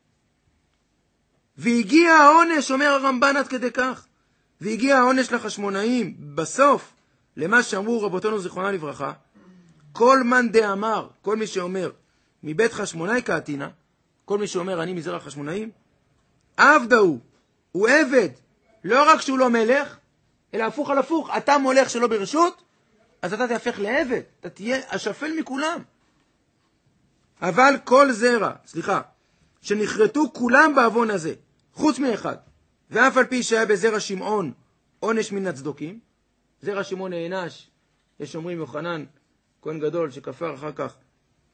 A: והגיע העונש, אומר הרמב"ן עד כדי כך, והגיע העונש לחשמונאים בסוף, למה שאמרו רבותינו זיכרונה לברכה, כל מאן דאמר, כל מי שאומר, מבית חשמונאי קאתינא, כל מי שאומר אני מזרע חשמונאים, עבדה הוא עבד, לא רק שהוא לא מלך, אלא הפוך על הפוך, אתה מולך שלא ברשות, אז אתה תהפך לעבד, אתה תהיה השפל מכולם. אבל כל זרע, שנחרטו כולם בעוון הזה, חוץ מאחד, ואף על פי שהיה בזרע שמעון עונש מן הצדוקים, זרע שמעון נענש, יש אומרים יוחנן, כהן גדול שכפר אחר כך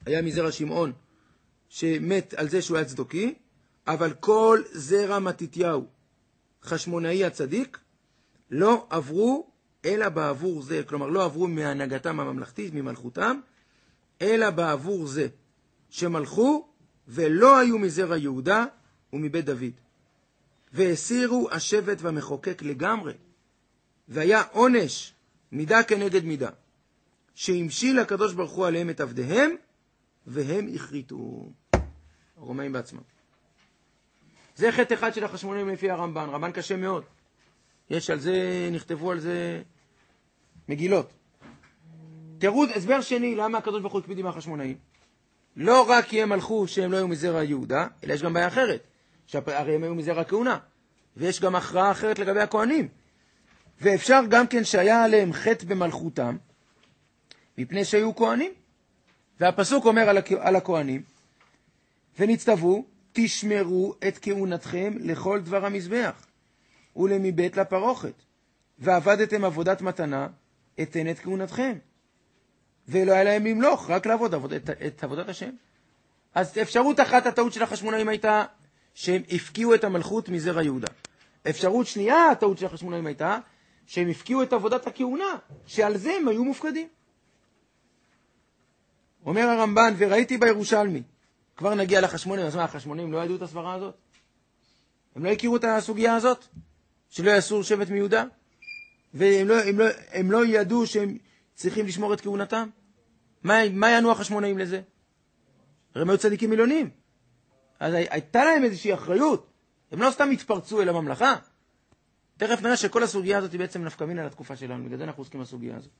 A: היה מזרע שמעון, שמת על זה שהוא היה צדוקי, אבל כל זרע מתתיהו, חשמונאי הצדיק, לא עברו אלא בעבור זה, כלומר לא עברו מהנהגתם הממלכתית, ממלכותם, אלא בעבור זה, שמלכו ולא היו מזרע יהודה ומבית דוד. והסירו השבט והמחוקק לגמרי, והיה עונש מידה כנגד מידה, שהמשיל הקדוש ברוך הוא עליהם את עבדיהם, והם הכריתו. הרומאים בעצמם. זה חטא אחד של החשמונאים לפי הרמב"ן. רמב"ן קשה מאוד. יש על זה, נכתבו על זה מגילות. תראו, הסבר שני, למה הקדוש ברוך הוא הקפיד עם החשמונאים? לא רק כי הם הלכו שהם לא היו מזרע יהודה, אלא יש גם בעיה אחרת. הרי הם היו מזרע כהונה. ויש גם הכרעה אחרת לגבי הכהנים. ואפשר גם כן שהיה עליהם חטא במלכותם, מפני שהיו כהנים. והפסוק אומר על הכהנים, ונצטוו, תשמרו את כהונתכם לכל דבר המזבח, ולמיבט לפרוכת, ועבדתם עבודת מתנה, אתן את כהונתכם. ולא היה להם למלוך, רק לעבוד את עבודת השם. אז אפשרות אחת, הטעות של החשמונאים הייתה, שהם הפקיעו את המלכות מזרע יהודה. אפשרות שנייה, הטעות של החשמונאים הייתה, שהם הפקיעו את עבודת הכהונה, שעל זה הם היו מופקדים. אומר הרמב"ן, וראיתי בירושלמי, כבר נגיע לחשמונאים, אז מה, החשמונאים לא ידעו את הסברה הזאת? הם לא הכירו את הסוגיה הזאת? שלא יסור שבט מיהודה? והם לא ידעו שהם צריכים לשמור את כהונתם? מה יענו החשמונאים לזה? הרי הם היו צדיקים מיליונים. אז הייתה להם איזושהי אחריות. הם לא סתם התפרצו אל הממלכה. תכף נראה שכל הסוגיה הזאת היא בעצם נפקא מינה לתקופה שלנו. בגלל זה אנחנו עוסקים בסוגיה הזאת.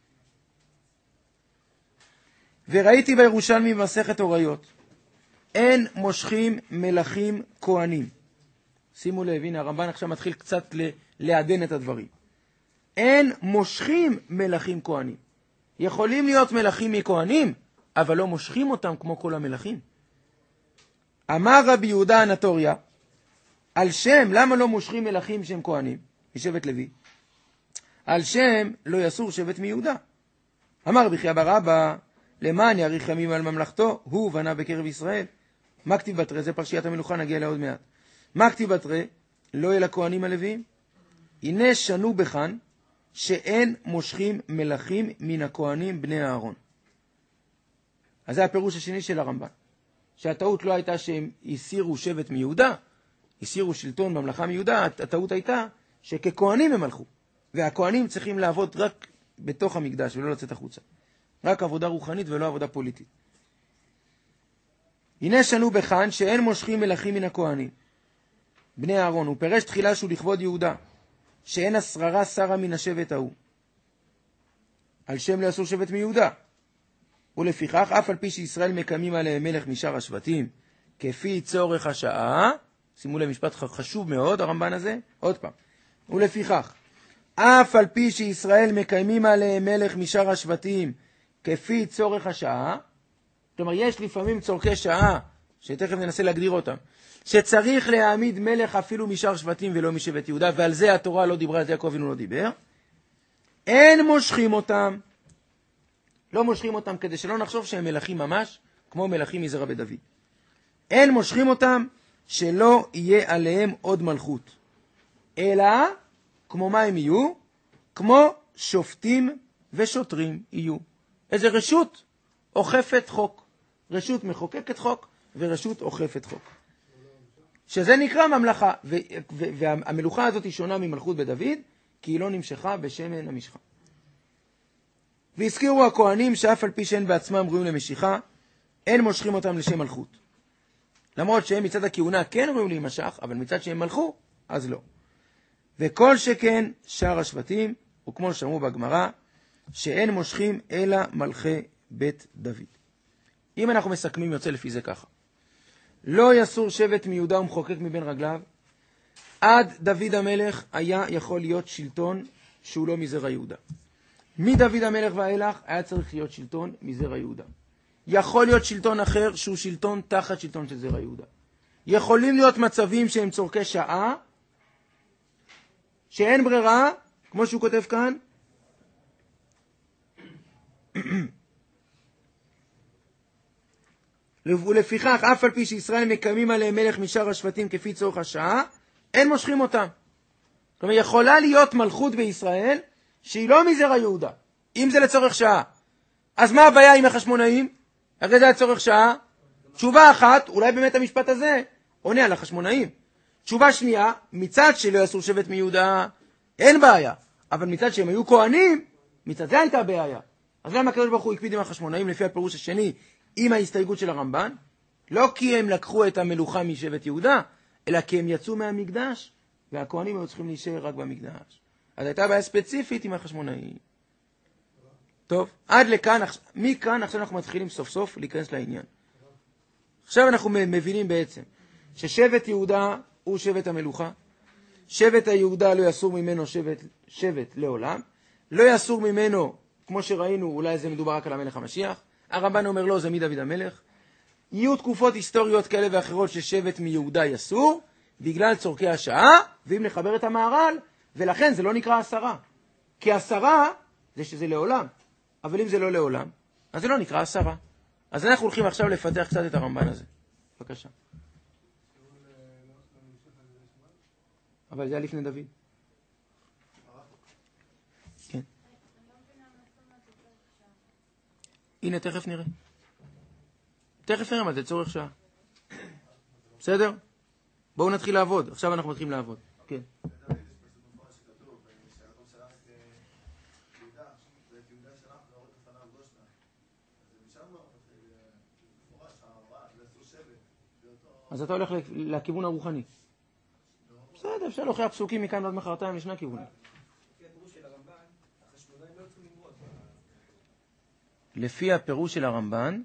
A: וראיתי בירושלמי במסכת הוריות, אין מושכים מלכים כהנים. שימו לב, הנה הרמב"ן עכשיו מתחיל קצת לעדן את הדברים. אין מושכים מלכים כהנים. יכולים להיות מלכים מכהנים, אבל לא מושכים אותם כמו כל המלכים. אמר רבי יהודה הנטוריה, על שם, למה לא מושכים מלכים שהם כהנים, משבט לוי? על שם לא יסור שבט מיהודה. אמר רבי חייא בר אבא, למען יאריך ימים על ממלכתו, הוא בנה בקרב ישראל. מה כתיב בתרי? זה פרשיית המלוכה, נגיע אליה עוד מעט. מה כתיב בתרי? לא אל הכהנים הלוויים. הנה שנו בכאן, שאין מושכים מלכים מן הכהנים בני אהרון. אז זה הפירוש השני של הרמב"ן. שהטעות לא הייתה שהם הסירו שבט מיהודה, הסירו שלטון ממלכה מיהודה, הטעות הייתה שככהנים הם הלכו. והכהנים צריכים לעבוד רק בתוך המקדש ולא לצאת החוצה. רק עבודה רוחנית ולא עבודה פוליטית. הנה שנו בכאן שאין מושכים מלכים מן הכהנים בני אהרון. הוא פירש תחילה שהוא לכבוד יהודה, שאין השררה שרה מן השבט ההוא, על שם לא יסור שבט מיהודה. ולפיכך אף על פי שישראל מקיימים עליהם מלך משאר השבטים כפי צורך השעה, שימו לב משפט חשוב מאוד הרמב"ן הזה, עוד פעם, ולפיכך אף על פי שישראל מקיימים עליהם מלך משאר השבטים כפי צורך השעה, כלומר יש לפעמים צורכי שעה שתכף ננסה להגדיר אותם, שצריך להעמיד מלך אפילו משאר שבטים ולא משבט יהודה, ועל זה התורה לא דיברה, על יעקב אבינו לא דיבר. אין מושכים אותם, לא מושכים אותם כדי שלא נחשוב שהם מלכים ממש, כמו מלכים מזרע בית דוד. אין מושכים אותם שלא יהיה עליהם עוד מלכות, אלא כמו מה הם יהיו? כמו שופטים ושוטרים יהיו. איזה רשות אוכפת חוק, רשות מחוקקת חוק ורשות אוכפת חוק, שזה נקרא ממלכה. והמלוכה הזאת היא שונה ממלכות בית דוד, כי היא לא נמשכה בשמן המשחה. והזכירו הכהנים שאף על פי שאין בעצמם ראויים למשיכה, אין מושכים אותם לשם מלכות. למרות שהם מצד הכהונה כן ראויים להימשך, אבל מצד שהם מלכו, אז לא. וכל שכן שאר השבטים, וכמו שאמרו בגמרא, שאין מושכים אלא מלכי בית דוד. אם אנחנו מסכמים יוצא לפי זה ככה. לא יסור שבט מיהודה ומחוקק מבין רגליו. עד דוד המלך היה יכול להיות שלטון שהוא לא מזרע יהודה. מדוד המלך ואילך היה צריך להיות שלטון מזרע יהודה. יכול להיות שלטון אחר שהוא שלטון תחת שלטון של זרע יהודה. יכולים להיות מצבים שהם צורכי שעה, שאין ברירה, כמו שהוא כותב כאן, ולפיכך, אף על פי שישראל מקיימים עליהם מלך משאר השבטים כפי צורך השעה, אין מושכים אותם. כלומר, יכולה להיות מלכות בישראל שהיא לא מזרע יהודה, אם זה לצורך שעה. אז מה הבעיה עם החשמונאים? הרי זה לצורך שעה. תשובה אחת, אולי באמת המשפט הזה עונה על החשמונאים. תשובה שנייה, מצד שלא יעשו שבט מיהודה, אין בעיה. אבל מצד שהם היו כהנים, מצד זה הייתה בעיה. אז למה הקדוש ברוך הוא הקפיד עם החשמונאים לפי הפירוש השני, עם ההסתייגות של הרמב"ן? לא כי הם לקחו את המלוכה משבט יהודה, אלא כי הם יצאו מהמקדש, והכהנים היו צריכים להישאר רק במקדש. אז הייתה בעיה ספציפית עם החשמונאים. טוב, עד לכאן, מכאן עכשיו אנחנו מתחילים סוף סוף להיכנס לעניין. עכשיו אנחנו מבינים בעצם ששבט יהודה הוא שבט המלוכה, שבט היהודה לא יסור ממנו שבט לעולם, לא יסור ממנו, כמו שראינו, אולי זה מדובר רק על המלך המשיח, הרמב"ן אומר לא, זה מדוד המלך, יהיו תקופות היסטוריות כאלה ואחרות ששבט מיהודה יסור, בגלל צורכי השעה, ואם נחבר את המהר"ל, ולכן זה לא נקרא עשרה, כי עשרה זה שזה לעולם, אבל אם זה לא לעולם, אז זה לא נקרא עשרה. אז אנחנו הולכים עכשיו לפתח קצת את הרמב"ן הזה. בבקשה. אבל זה היה לפני דוד. כן. הנה, תכף נראה. תכף נראה מה זה צורך שעה. בסדר? בואו נתחיל לעבוד. עכשיו אנחנו מתחילים לעבוד. כן. אז אתה הולך לכיוון הרוחני. בסדר, אפשר להוכיח פסוקים מכאן ועד מחרתיים לשני הכיוונים. לפי הפירוש של הרמב"ן,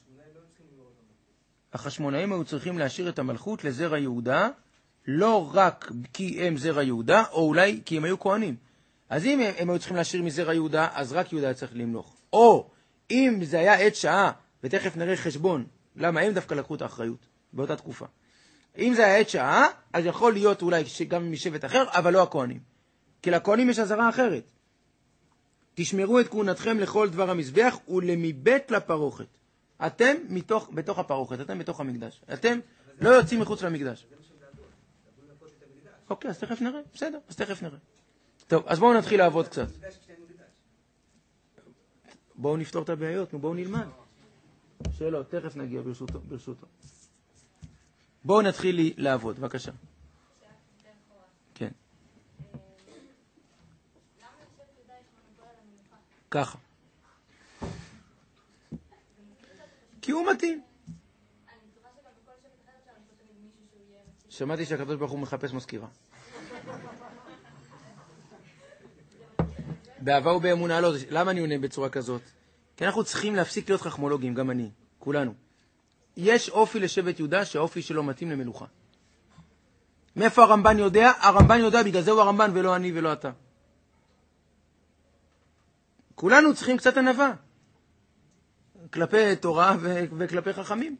A: החשמונאים היו צריכים להשאיר את המלכות לזרע יהודה, לא רק כי הם זרע יהודה, או אולי כי הם היו כהנים. אז אם הם היו צריכים להשאיר מזרע יהודה, אז רק יהודה היה צריך למלוך. או אם זה היה עת שעה, ותכף נראה חשבון, למה הם דווקא לקחו את האחריות באותה תקופה. אם זה היה עת שעה, אז יכול להיות אולי גם משבט אחר, אבל לא הכהנים. כי לכהנים יש עזרה אחרת. תשמרו את כהונתכם לכל דבר המזבח ולמבית לפרוכת. אתם בתוך הפרוכת, אתם בתוך המקדש. אתם לא יוצאים מחוץ למקדש. אוקיי, אז תכף נראה. בסדר, אז תכף נראה. טוב, אז בואו נתחיל לעבוד קצת. בואו נפתור את הבעיות, בואו נלמד. שאלות, תכף נגיע ברשותו. בואו נתחיל לעבוד, בבקשה. כן. ככה. כי הוא מתאים. שמעתי שהקדוש ברוך הוא מחפש מזכירה. באהבה ובאמונה לא. למה אני עונה בצורה כזאת? כי אנחנו צריכים להפסיק להיות חכמולוגים, גם אני, כולנו. יש אופי לשבט יהודה שהאופי שלו מתאים למלוכה. מאיפה הרמב"ן יודע? הרמב"ן יודע, בגלל זה הוא הרמב"ן ולא אני ולא אתה. כולנו צריכים קצת ענווה. כלפי תורה וכלפי חכמים.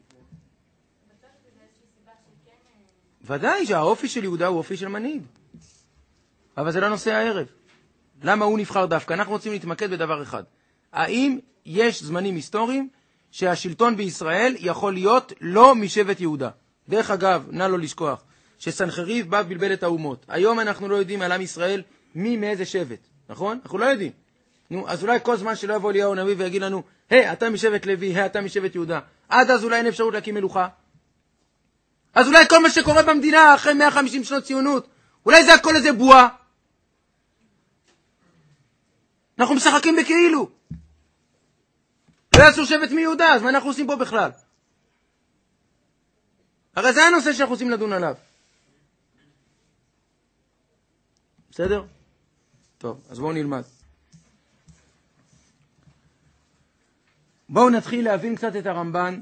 A: ודאי שהאופי של יהודה הוא אופי של מנהיג. אבל זה לא נושא הערב. למה הוא נבחר דווקא? אנחנו רוצים להתמקד בדבר אחד. האם יש זמנים היסטוריים שהשלטון בישראל יכול להיות לא משבט יהודה? דרך אגב, נא לא לשכוח, שסנחריב בא ובלבל את האומות. היום אנחנו לא יודעים על עם ישראל מי מאיזה שבט, נכון? אנחנו לא יודעים. נו, אז אולי כל זמן שלא יבוא אליהו הנביא ויגיד לנו, אתה משבט לוי, אתה משבט יהודה. עד אז אולי אין אפשרות להקים מלוכה. אז אולי כל מה שקורה במדינה אחרי 150 שנות ציונות, אולי זה הכל איזה בועה. אנחנו משחקים בכאילו. לא יעשו שבט מיהודה, אז מה אנחנו עושים פה בכלל? הרי זה הנושא שאנחנו רוצים לדון עליו. בסדר? טוב, אז בואו נלמד. בואו נתחיל להבין קצת את הרמב"ן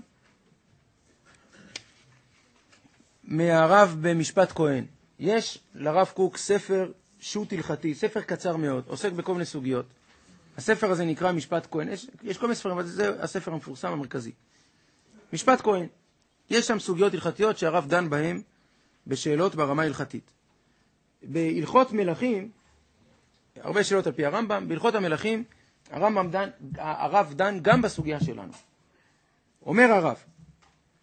A: מהרב במשפט כהן. יש לרב קוק ספר שו"ת הלכתי, ספר קצר מאוד, עוסק בכל מיני סוגיות. הספר הזה נקרא משפט כהן. יש כל מיני ספרים, אבל זה הספר המפורסם המרכזי. משפט כהן. יש שם סוגיות הלכתיות שהרב דן בהם בשאלות ברמה הלכתית. בהלכות מלכים, הרבה שאלות על פי הרמב"ם, בהלכות המלכים, הרב דן גם בסוגיה שלנו. אומר הרב,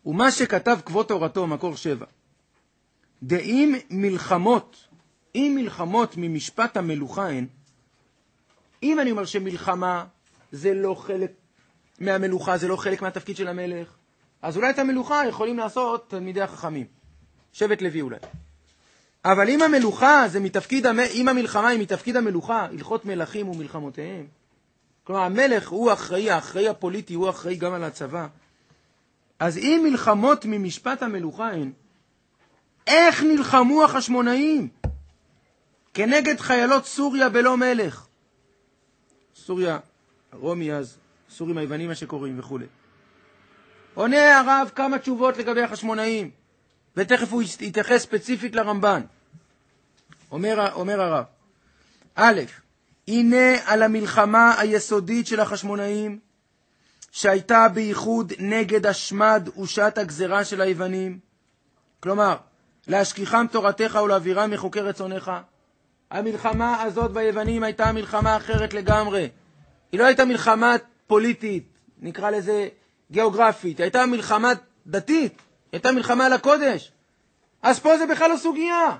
A: ומה שכתב כבוד תורתו, מקור 7, דאם מלחמות, אם מלחמות ממשפט המלוכה הן, אם אני אומר שמלחמה זה לא חלק מהמלוכה, זה לא חלק מהתפקיד של המלך, אז אולי את המלוכה יכולים לעשות תלמידי החכמים, שבט לוי אולי. אבל אם המלוכה זה מתפקיד, אם המלחמה היא מתפקיד המלוכה, הלכות מלכים ומלחמותיהם, כלומר המלך הוא אחראי, האחראי הפוליטי הוא אחראי גם על הצבא, אז אם מלחמות ממשפט המלוכה הן, איך נלחמו החשמונאים כנגד חיילות סוריה בלא מלך? סוריה, רומי אז, סורים היוונים מה שקוראים וכו'. עונה הרב כמה תשובות לגבי החשמונאים, ותכף הוא יתייחס ספציפית לרמב"ן. אומר הרב, א', הנה על המלחמה היסודית של החשמונאים, שהייתה בייחוד נגד השמד ושעת הגזרה של היוונים, כלומר, להשכיחם תורתך ולהעבירם מחוקי רצונך. המלחמה הזאת ביוונים הייתה מלחמה אחרת לגמרי. היא לא הייתה מלחמה פוליטית, נקרא לזה גיאוגרפית, היא הייתה מלחמה דתית, היא הייתה מלחמה על הקודש. אז פה זה בכלל לא סוגיה.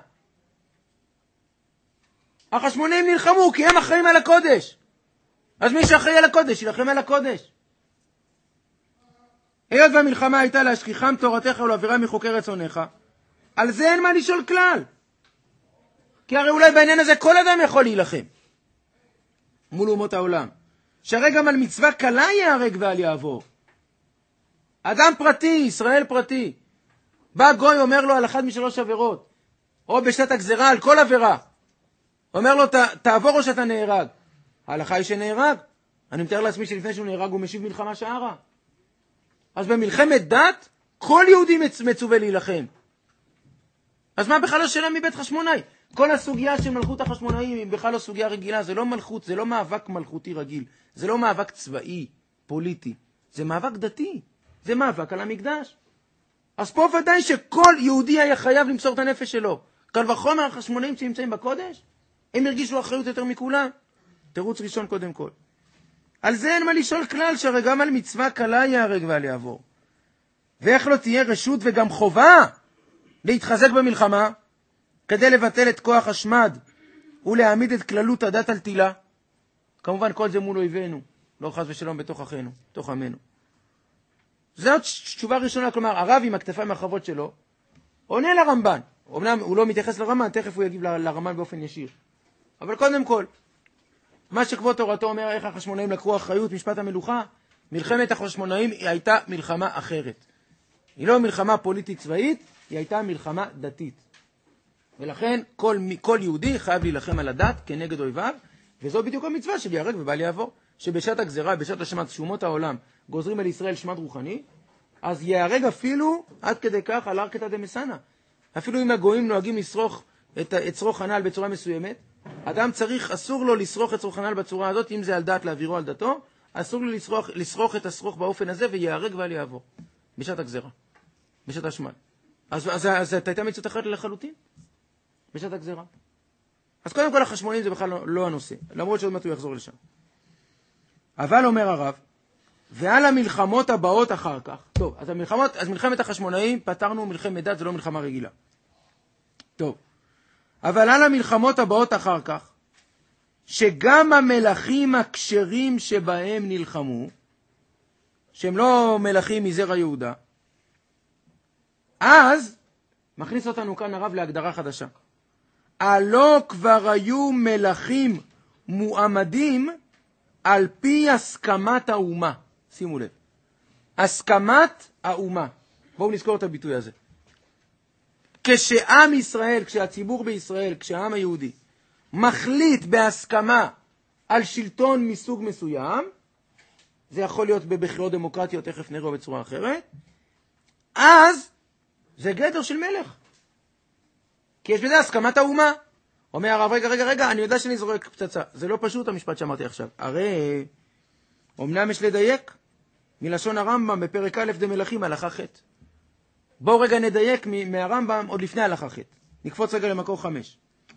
A: החשמונאים נלחמו כי הם אחראים על הקודש. אז מי שאחראי על הקודש, ילחם על הקודש. היות והמלחמה הייתה להשכיחם תורתך ולהעבירם מחוקי רצונך, על זה אין מה לשאול כלל. כי הרי אולי בעניין הזה כל אדם יכול להילחם מול אומות העולם. שהרי גם על מצווה קלה ייהרג ואל יעבור. אדם פרטי, ישראל פרטי, בא גוי אומר לו על אחד משלוש עבירות, או בשעת הגזרה על כל עבירה, אומר לו תעבור או שאתה נהרג. ההלכה היא שנהרג. אני מתאר לעצמי שלפני שהוא נהרג הוא משיב מלחמה שערה. אז במלחמת דת כל יהודי מצווה להילחם. אז מה בכלל השאלה מבית חשמונאי? כל הסוגיה של מלכות החשמונאים היא בכלל לא סוגיה רגילה, זה לא מלכות, זה לא מאבק מלכותי רגיל, זה לא מאבק צבאי, פוליטי, זה מאבק דתי, זה מאבק על המקדש. אז פה ודאי שכל יהודי היה חייב למסור את הנפש שלו. קל וחומר החשמונאים שנמצאים בקודש, הם הרגישו אחריות יותר מכולם. תירוץ ראשון קודם כל. על זה אין מה לשאול כלל, שהרי גם על מצווה קלה ייהרג ואל יעבור. ואיך לא תהיה רשות וגם חובה להתחזק במלחמה, כדי לבטל את כוח השמד ולהעמיד את כללות הדת על תילה. כמובן כל זה מול אויבינו, לא חס ושלום בתוך אחינו, בתוך עמנו. זאת תשובה ראשונה, כלומר הרב עם הכתפיים הרחבות שלו עונה לרמב"ן. אמנם הוא לא מתייחס לרמב"ן, תכף הוא יגיב לרמב"ן באופן ישיר. אבל קודם כל, מה שכבוד תורתו אומר, איך החשמונאים לקחו אחריות, משפט המלוכה, מלחמת החשמונאים היא הייתה מלחמה אחרת. היא לא מלחמה פוליטית צבאית, היא הייתה מלחמה דתית. ולכן כל יהודי חייב להילחם על הדת כנגד אויביו, וזו בדיוק המצווה של ייהרג ובל יעבור, שבשעת הגזרה, בשעת השמד, שאומות העולם גוזרים על ישראל שמד רוחני, אז ייהרג אפילו עד כדי כך על ארקתא דמסנא. אפילו אם הגויים נוהגים לשרוך את צרוך הנעל בצורה מסוימת, אדם צריך, אסור לו לשרוך את צרוך הנעל בצורה הזאת, אם זה על דת להעבירו על דתו, אסור לו לשרוך את השרוך באופן הזה וייהרג ואל יעבור, בשעת הגזרה, בשעת השמד. אז הייתה מצוות אחרת לחלוטין, בשעת הגזרה. אז קודם כל החשמונאים זה בכלל לא הנושא, למרות שעוד מעט הוא יחזור לשם. אבל אומר הרב, ועל המלחמות הבאות אחר כך, טוב, אז מלחמת החשמונאים פתרנו מלחמת דת, זה לא מלחמה רגילה. טוב, אבל על המלחמות הבאות אחר כך, שגם המלכים הכשרים שבהם נלחמו, שהם לא מלכים מזרע יהודה, אז מכניס אותנו כאן הרב להגדרה חדשה. הלא כבר היו מלכים מועמדים על פי הסכמת האומה. שימו לב. הסכמת האומה. בואו נזכור את הביטוי הזה. כשעם ישראל, כשהציבור בישראל, כשהעם היהודי, מחליט בהסכמה על שלטון מסוג מסוים, זה יכול להיות בבחירות דמוקרטיות, תכף נראה בצורה אחרת, אז זה גדר של מלך. כי יש בזה הסכמת האומה. אומר הרב, רגע, אני יודע שאני זורק פצצה. זה לא פשוט המשפט שאמרתי עכשיו. הרי, אמנם יש לדייק, מלשון הרמב"ם בפרק א' דמלכים הלכה ח'. בואו רגע נדייק מהרמב"ם עוד לפני הלכה ח'. נקפוץ רגע למקור 5.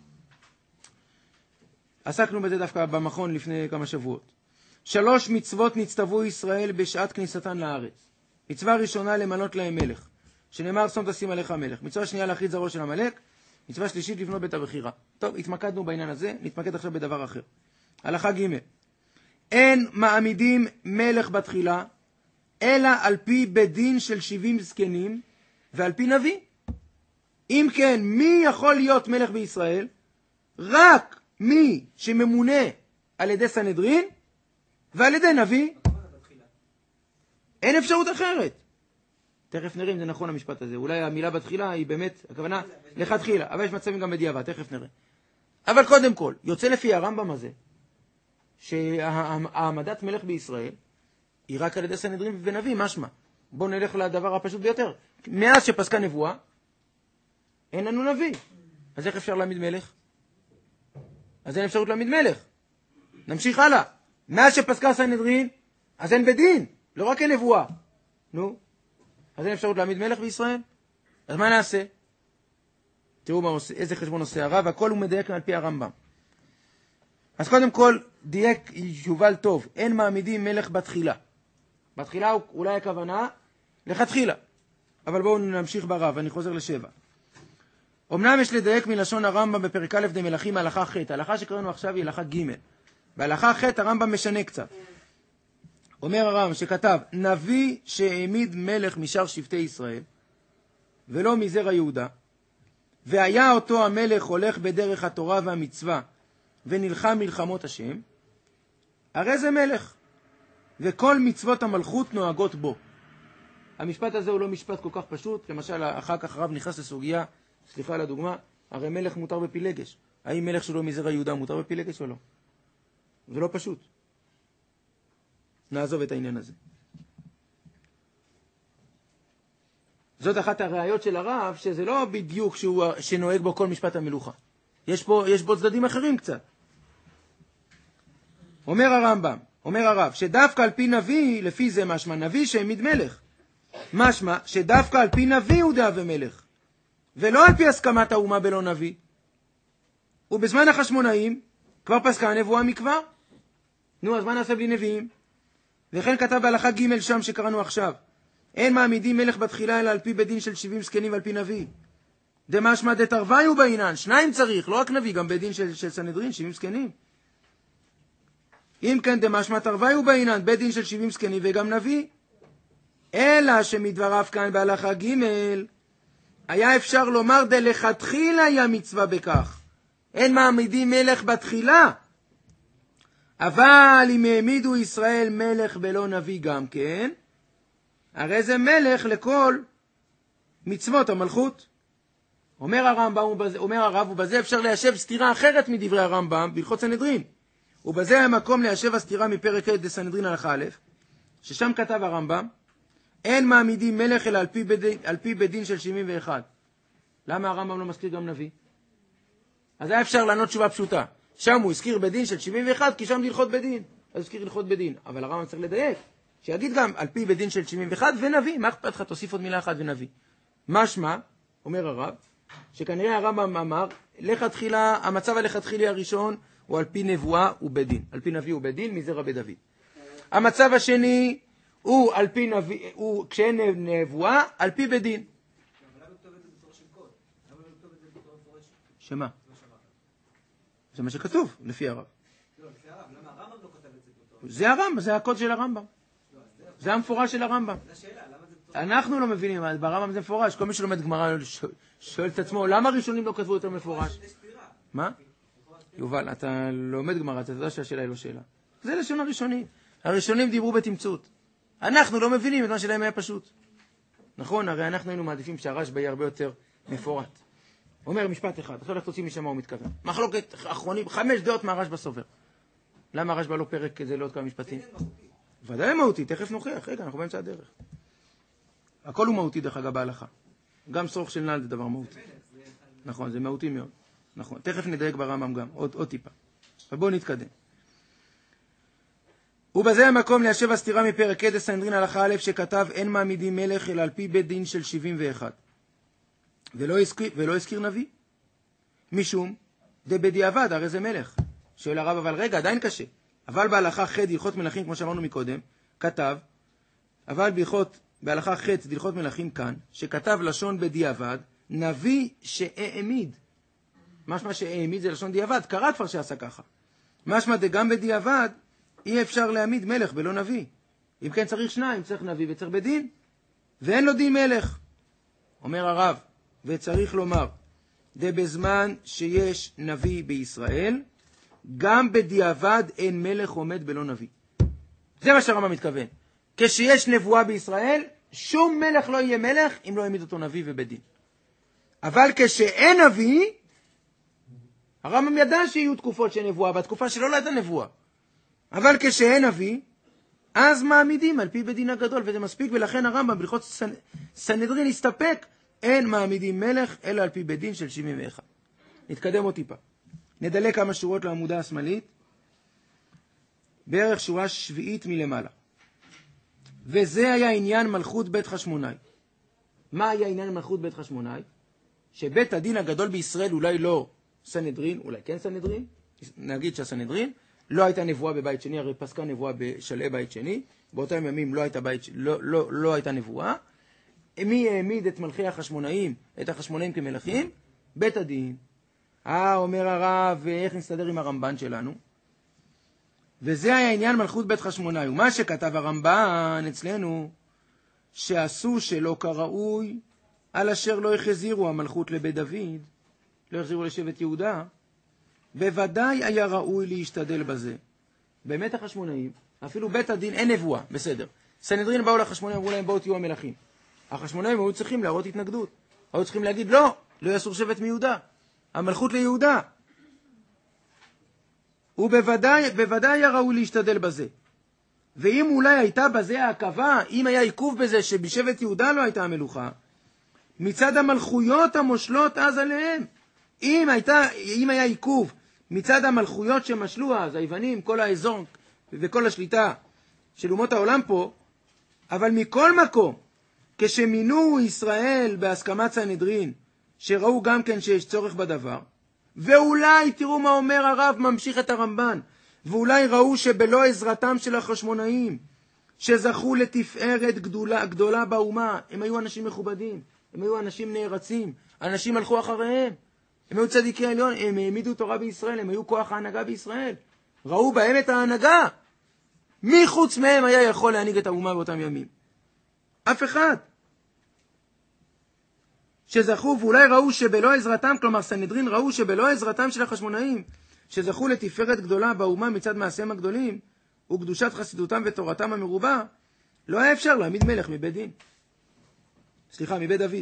A: עסקנו בזה דווקא במכון לפני כמה שבועות. 3 מצוות נצטוו ישראל בשעת כניסתן לארץ. מצווה ראשונה למנות להם מלך, שנאמר שום תשים עליך מלך. מצווה שנייה להכרית זרעו של המלך. מצווה שלישית לבנות בית הבחירה. טוב, התמקדנו בעניין הזה, נתמקד עכשיו בדבר אחר. הלכה ג' אין מעמידים מלך בתחילה, אלא על פי בית דין של 70 זקנים ועל פי נביא. אם כן, מי יכול להיות מלך בישראל? רק מי שממונה על ידי סנהדרין ועל ידי נביא. אין אפשרות אחרת. תכף נראה אם זה נכון המשפט הזה. אולי המילה בתחילה היא באמת, הכוונה לכתחילה, אבל יש מצבים גם בדיעבד, תכף נראה. אבל קודם כל, יוצא לפי הרמב"ם הזה, שהעמדת מלך בישראל היא רק על ידי סנהדרין ונביא, משמע. בואו נלך לדבר הפשוט ביותר. מאז שפסקה נבואה, אין לנו נביא. אז איך אפשר להעמיד מלך? אז אין אפשרות להעמיד מלך. נמשיך הלאה. מאז שפסקה סנהדרין, אז אין בדין. לא רק אין נבואה. נו, אז אין אפשרות להעמיד מלך בישראל? אז מה נעשה? תראו איזה חשבון עושה הרב, הכל הוא מדייק על פי הרמב"ם. אז קודם כל, דייק יובל טוב, אין מעמידים מלך בתחילה. בתחילה אולי הכוונה לכתחילה. אבל בואו נמשיך ברב, אני חוזר ל7. אמנם יש לדייק מלשון הרמב"ם בפרק א' דמלכים הלכה ח', ההלכה שקראנו עכשיו היא הלכה ג'. בהלכה ח' הרמב"ם משנה קצת. אומר הרמב"ם שכתב, נביא שהעמיד מלך משאר שבטי ישראל, ולא מזרע יהודה, והיה אותו המלך הולך בדרך התורה והמצווה, ונלחם מלחמות השם, הרי זה מלך, וכל מצוות המלכות נוהגות בו. המשפט הזה הוא לא משפט כל כך פשוט, למשל אחר כך הרב נכנס לסוגיה, סליחה על הדוגמה, הרי מלך מותר בפילגש. האם מלך שלו מזרע יהודה מותר בפילגש או לא? זה לא פשוט. נעזוב את העניין הזה. זאת אחת הראיות של הרב, שזה לא בדיוק שנוהג בו כל משפט המלוכה. יש בו צדדים אחרים קצת. אומר הרמב"ם, אומר הרב, שדווקא על פי נביא, לפי זה משמע נביא שהעמיד מלך. משמע שדווקא על פי נביא הוא דהווה מלך, ולא על פי הסכמת האומה בלא נביא. ובזמן החשמונאים כבר פסקה הנבואה מכבר. נו, אז מה נעשה בלי נביאים? וכן כתב בהלכה ג' שם שקראנו עכשיו, אין מעמידים מלך בתחילה אלא על פי בית דין של 70 זקנים ועל פי נביא. דמשמע דתרוויו בעינן, שניים צריך, לא רק נביא, גם בית דין של סנהדרין, 70 זקנים. אם כן דמשמע תרוויו בעינן, בית דין של 70 זקנים וגם נביא. אלא שמדבריו כאן בהלכה ג' היה אפשר לומר דלכתחילה היה מצווה בכך. אין מעמידים מלך בתחילה. אבל אם העמידו ישראל מלך בלא נביא גם כן, הרי זה מלך לכל מצוות המלכות. אומר הרב, ובזה אפשר ליישב סתירה אחרת מדברי הרמב"ם בהלכות סנהדרין. ובזה המקום ליישב הסתירה מפרק ה' דסנהדרין הלכה א', ששם כתב הרמב"ם, אין מעמידים מלך אלא על פי בית דין של 71. למה הרמב"ם לא מזכיר גם נביא? אז היה אפשר לענות תשובה פשוטה. שם הוא הזכיר בית דין של 71, כי שם זה הלכות בית דין. אז הזכיר הלכות בית דין. אבל הרמב"ם צריך לדייק. שיגיד גם על פי בית דין של 71 ונביא. מה אכפת לך? תוסיף עוד מילה אחת ונביא. משמע, אומר הרב, שכנראה הרמב"ם אמר, לכתחילה, המצב הלכתחילי הראשון הוא על פי נבואה ובית דין. על פי נביא ובית דין, מזרע בית דוד. המצב השני הוא על פי נביא, הוא כשאין נבואה, על פי בית דין.
B: אבל למה לכתוב את זה בתור של קוד? למה לא לכתוב את זה בתור מפורשת?
A: שמה? זה מה שכתוב, לפי הרב.
B: לא, לפי הרב. למה הרמב"ם לא כתב את זה בתור?
A: זה הרמב"ם, זה הקוד של הרמב"ם. זה המפורש של הרמב"ם.
B: זו השאלה, למה זה בתור?
A: אנחנו לא מבינים, ברמב"ם זה מפורש. כל מי שלומד גמרא שואל את עצמו, למה הראשונים לא כתבו יותר מפורש? מה? יובל, אתה לומד גמרא, אתה יודע שהשאלה היא לא שאלה. זה לשון הראשונים. הראשונים דיברו בתמצות. אנחנו לא מבינים את מה שלהם היה פשוט. נכון, הרי אנחנו היינו מעדיפים שהרשב"א יהיה הרבה יותר מפורט. אומר משפט אחד, עכשיו לך תוציא משם מה הוא מתכוון. מחלוקת אחרונים, 5 דעות מהרשב"א סובר. למה הרשב"א לא פרק כזה לעוד כמה משפטים? ודאי מהותי, תכף נוכיח. רגע, אנחנו באמצע הדרך. הכל הוא מהותי דרך אגב בהלכה. גם שרוך של נעל זה דבר מהותי. נכון, זה מהותי מאוד. נכון, תכף נדייק ברמב"ם גם, עוד טיפה. אבל בואו נתקדם. ובזה המקום ליישב הסתירה מפרק ה' דסנהדרין הלכה א' שכתב אין מעמידים מלך אלא על פי בית דין של 71. ולא הזכיר נביא. משום דבדיעבד הרי זה מלך. שואל הרב, אבל רגע, עדיין קשה. אבל בהלכה ח' הלכות מלכים, כמו שאמרנו מקודם, כתב, אבל בהלכות בהלכה ח' דלחות מלכים כאן, שכתב לשון בדיעבד, נביא שהעמיד. משמע שהעמיד זה לשון דיעבד, קרא כבר שעשה ככה. משמע דגם בדיעבד, אי אפשר להעמיד מלך בלא נביא. אם כן צריך שניים, צריך נביא וצריך בדין, ואין לו דין מלך. אומר הרב, וצריך לומר, בזמן שיש נביא בישראל, גם בדיעבד אין מלך עומד בלא נביא. זה מה שהרמב"ם מתכוון. כשיש נבואה בישראל, שום מלך לא יהיה מלך אם לא יעמיד אותו נביא ובדין. אבל כשאין נביא, הרמב"ם ידע שיהיו תקופות של נבואה, בתקופה שלא הייתה נבואה. אבל כשאין נביא, אז מעמידים על פי בדין הגדול, וזה מספיק, ולכן הרמב"ם בהלכות סנהדרין הסתפק, אין מעמידים מלך אלא על פי בדין של 71. נתקדם עוד טיפה. נדלק כמה שורות לעמודה השמאלית, בערך שורה שביעית מלמעלה. וזה היה עניין מלכות בית חשמונאי. מה היה עניין מלכות בית חשמונאי? שבית הדין הגדול בישראל אולי לא סנהדרין, אולי כן סנהדרין, נגיד שהסנהדרין, לא הייתה נבואה בבית שני, הרי פסקה נבואה בשלהי בית שני, באותם ימים לא הייתה נבואה. מי העמיד את מלכי החשמונאים, את החשמונאים כמלכים? בית הדין. אומר הרב, ואיך נסתדר עם הרמב"ן שלנו? וזה היה עניין מלכות בית חשמונאי. ומה שכתב הרמב"ן אצלנו, שעשו שלא כראוי, על אשר לא החזירו המלכות לבית דוד, לא החזירו לשבט יהודה, בוודאי היה ראוי להשתדל בזה. באמת החשמונאים, אפילו בית הדין אין נבואה, בסדר. סנהדרין באו לחשמונאים, אמרו להם בואו תהיו המלכים. החשמונאים היו צריכים להראות התנגדות. היו צריכים להגיד לא יסור שבט מיהודה. המלכות ליהודה. ובוודאי היה ראוי להשתדל בזה. ואם אולי הייתה בזה העכבה, אם היה עיכוב בזה שבשבט יהודה לא הייתה המלוכה, מצד המלכויות המושלות אז עליהם. אם היה עיכוב מצד המלכויות שמשלו אז, היוונים, כל האזור וכל השליטה של אומות העולם פה, אבל מכל מקום, כשמינו ישראל בהסכמת סנהדרין, שראו גם כן שיש צורך בדבר, ואולי, תראו מה אומר הרב, ממשיך את הרמב"ן, ואולי ראו שבלא עזרתם של החשמונאים, שזכו לתפארת גדולה באומה, הם היו אנשים מכובדים, הם היו אנשים נערצים, אנשים הלכו אחריהם, הם היו צדיקי עליון, הם העמידו תורה בישראל, הם היו כוח ההנהגה בישראל, ראו בהם את ההנהגה. מי חוץ מהם היה יכול להנהיג את האומה באותם ימים? אף אחד. שזכו, ואולי ראו שבלא עזרתם, כלומר סנהדרין ראו שבלא עזרתם של החשמונאים, שזכו לתפארת גדולה באומה מצד מעשיהם הגדולים, וקדושת חסידותם ותורתם המרובה, לא היה אפשר להעמיד מלך מבית דין. מבית דוד.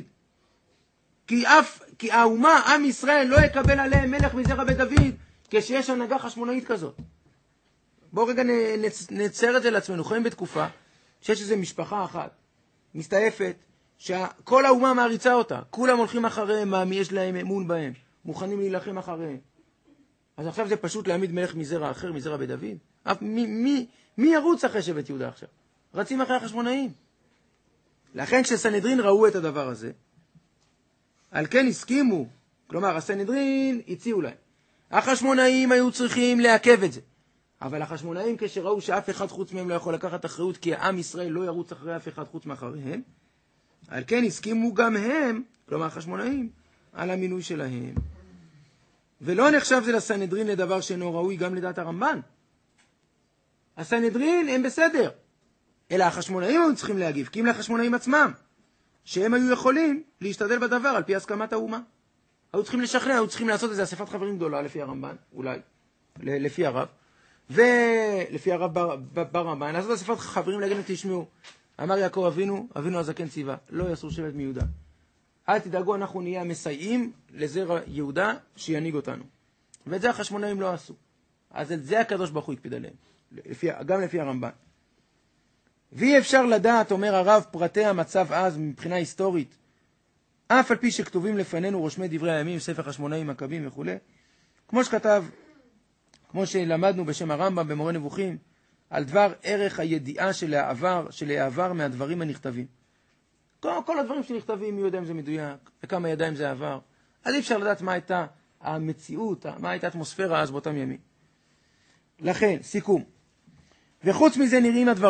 A: כי האומה, עם ישראל, לא יקבל עליהם מלך מזרע בית דוד, כשיש הנהגה חשמונאית כזאת. בואו רגע נצייר את זה לעצמנו. חיים בתקופה שיש איזו משפחה אחת, מסתעפת, שכל האומה מעריצה אותה, כולם הולכים אחריהם, יש להם אמון בהם, מוכנים להילחם אחריהם. אז עכשיו זה פשוט להעמיד מלך מזרע אחר, מזרע בית דוד. מי ירוץ אחרי שבט יהודה עכשיו? רצים אחרי החשמונאים. לכן כשסנהדרין ראו את הדבר הזה, על כן הסכימו, כלומר הסנהדרין הציעו להם. החשמונאים היו צריכים לעכב את זה. אבל החשמונאים כשראו שאף אחד חוץ מהם לא יכול לקחת אחריות, כי העם ישראל לא ירוץ אחרי אף אחד חוץ מאחריהם, על כן הסכימו גם הם, כלומר החשמונאים, על המינוי שלהם. ולא נחשב זה לסנהדרין לדבר שאינו ראוי גם לדעת הרמב"ן. הסנהדרין הם בסדר, אלא החשמונאים היו צריכים להגיב, כי אם לחשמונאים עצמם, שהם היו יכולים להשתדל בדבר על פי הסכמת האומה. היו צריכים לשכנע, היו צריכים לעשות איזו אספת חברים גדולה לפי הרמב"ן, אולי, לפי הרב, ולפי הרב ברמב"ן, לעשות אספת חברים להגיד להם, תשמעו, אמר יעקב אבינו הזקן ציווה, לא יסור שבט מיהודה. אל תדאגו, אנחנו נהיה המסייעים לזרע יהודה שינהיג אותנו. ואת זה החשמונאים לא עשו. אז את זה הקדוש ברוך הוא הקפיד עליהם, גם לפי הרמב"ן. ואי אפשר לדעת, אומר הרב, פרטי המצב אז מבחינה היסטורית, אף על פי שכתובים לפנינו רושמי דברי הימים, ספר חשמונאים, מכבים וכו', כמו שכתב, כמו שלמדנו בשם הרמב"ם במורה נבוכים, על דבר ערך הידיעה של העבר מהדברים הנכתבים. כל הדברים שנכתבים, מי יודע אם זה מדויק, וכמה ידיים זה העבר. אז אי אפשר לדעת מה הייתה המציאות, מה הייתה האטמוספירה אז באותם ימים. לכן, סיכום. וחוץ מזה נראים הדברים,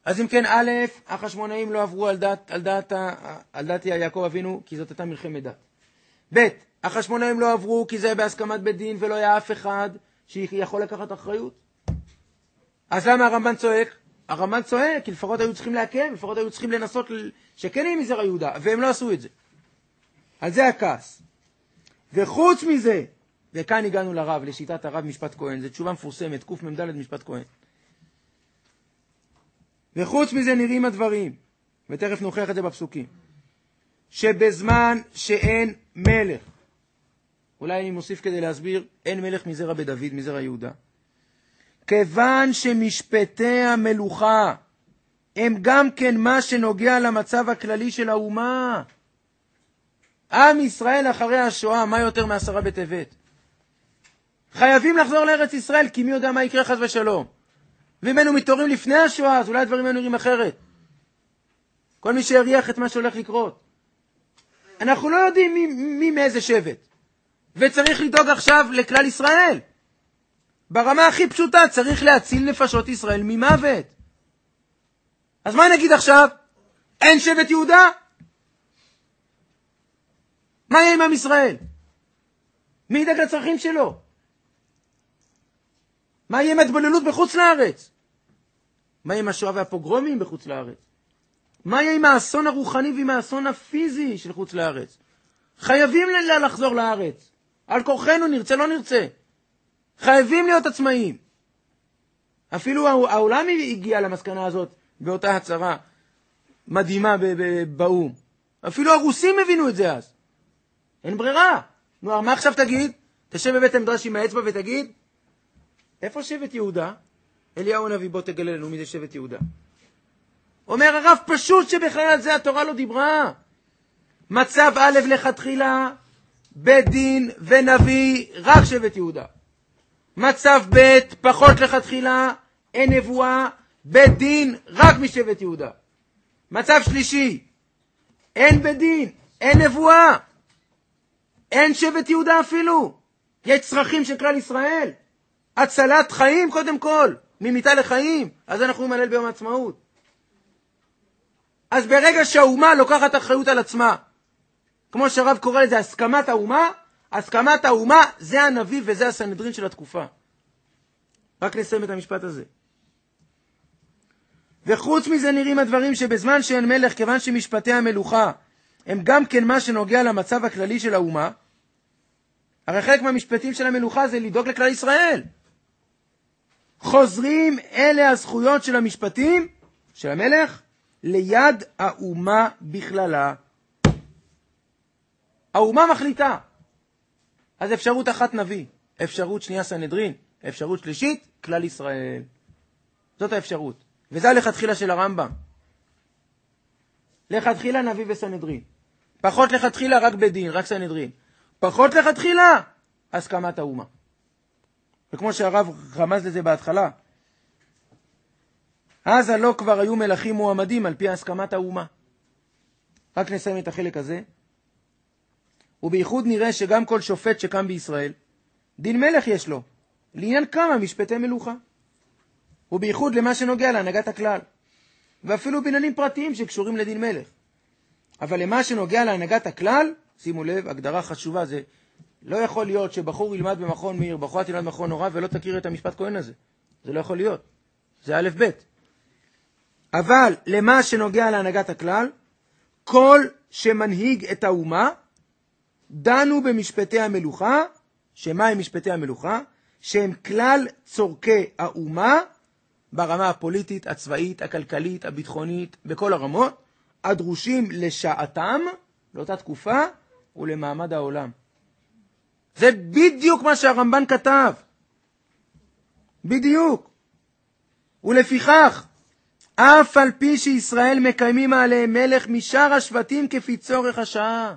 A: אז אם כן, א', החשמונאים לא עברו על דעת יעקב אבינו, כי זאת הייתה מלחמת דת. ב', החשמונאים לא עברו כי זה היה בהסכמת בית דין, ולא היה אף אחד שיכול לקחת אחריות. אז למה הרמב"ן צועק? הרמב"ן צועק, כי לפחות היו צריכים להקל, לפחות היו צריכים לנסות שכן יהיה מזרע יהודה, והם לא עשו את זה. על זה הכעס. וחוץ מזה, וכאן הגענו לרב, לשיטת הרב משפט כהן, זו תשובה מפורסמת, קמ"ד משפט כהן. וחוץ מזה נראים הדברים, ותכף נוכיח את זה בפסוקים, שבזמן שאין מלך, אולי אני מוסיף כדי להסביר, אין מלך מזרע בדוד, מזרע יהודה, כיוון שמשפטי המלוכה הם גם כן מה שנוגע למצב הכללי של האומה. עם ישראל אחרי השואה, מה יותר מ10 בטבת? חייבים לחזור לארץ ישראל, כי מי יודע מה יקרה חס ושלום. ואם היינו מתעוררים לפני השואה, אז אולי הדברים היינו נראים אחרת. כל מי שהריח את מה שהולך לקרות. אנחנו לא יודעים מי מאיזה שבט. וצריך לדאוג עכשיו לכלל ישראל. ברמה הכי פשוטה צריך להציל נפשות ישראל ממוות. אז מה נגיד עכשיו? אין שבט יהודה? מה יהיה עם עם ישראל? מי ידאג לצרכים שלו? מה יהיה עם ההתבוללות בחוץ לארץ? מה יהיה עם השואה והפוגרומים בחוץ לארץ? מה יהיה עם האסון הרוחני ועם האסון הפיזי של חוץ לארץ? חייבים לחזור לארץ. על כורחנו, נרצה לא נרצה. חייבים להיות עצמאיים. אפילו העולם הגיע למסקנה הזאת באותה הצהרה מדהימה באום. אפילו הרוסים הבינו את זה אז. אין ברירה. נו, מה עכשיו תגיד? תשב בבית המדרש עם האצבע ותגיד, איפה שבט יהודה? אליהו הנביא, בוא תגלה לנו מי זה שבט יהודה. אומר הרב פשוט שבכלל על זה התורה לא דיברה. מצב א' לכתחילה, בית דין ונביא, רק שבט יהודה. מצב ב' פחות לכתחילה, אין נבואה, בית דין, רק משבט יהודה. מצב שלישי, אין בית דין, אין נבואה, אין שבט יהודה אפילו. יש צרכים של כלל ישראל. הצלת חיים קודם כל, ממיתה לחיים, אז אנחנו נמלל ביום העצמאות. אז ברגע שהאומה לוקחת אחריות על עצמה, כמו שהרב קורא לזה הסכמת האומה, הסכמת האומה זה הנביא וזה הסנהדרין של התקופה. רק נסיים את המשפט הזה. וחוץ מזה נראים הדברים שבזמן שאין מלך, כיוון שמשפטי המלוכה הם גם כן מה שנוגע למצב הכללי של האומה, הרי חלק מהמשפטים של המלוכה זה לדאוג לכלל ישראל. חוזרים אלה הזכויות של המשפטים של המלך ליד האומה בכללה. האומה מחליטה. אז אפשרות אחת נביא, אפשרות שנייה סנהדרין, אפשרות שלישית כלל ישראל. זאת האפשרות. וזה לכתחילה של הרמב"ם. לכתחילה נביא וסנהדרין. פחות לכתחילה רק בדין, רק סנהדרין. פחות לכתחילה הסכמת האומה. וכמו שהרב רמז לזה בהתחלה, אז הלא כבר היו מלכים מועמדים על פי הסכמת האומה. רק נסיים את החלק הזה. ובייחוד נראה שגם כל שופט שקם בישראל, דין מלך יש לו, לעניין כמה משפטי מלוכה. ובייחוד למה שנוגע להנהגת הכלל. ואפילו בעניינים פרטיים שקשורים לדין מלך. אבל למה שנוגע להנהגת הכלל, שימו לב, הגדרה חשובה זה, לא יכול להיות שבחור ילמד במכון מאיר, בחורה תלמד במכון הוראה ולא תכיר את המשפט כהן הזה. זה לא יכול להיות. זה א' ב'. אבל למה שנוגע להנהגת הכלל, כל שמנהיג את האומה, דנו במשפטי המלוכה, שמה הם משפטי המלוכה? שהם כלל צורכי האומה, ברמה הפוליטית, הצבאית, הכלכלית, הביטחונית, בכל הרמות, הדרושים לשעתם, לאותה תקופה, ולמעמד העולם. זה בדיוק מה שהרמב"ן כתב. בדיוק. ולפיכך, אף על פי שישראל מקיימים עליהם מלך משאר השבטים כפי צורך השעה.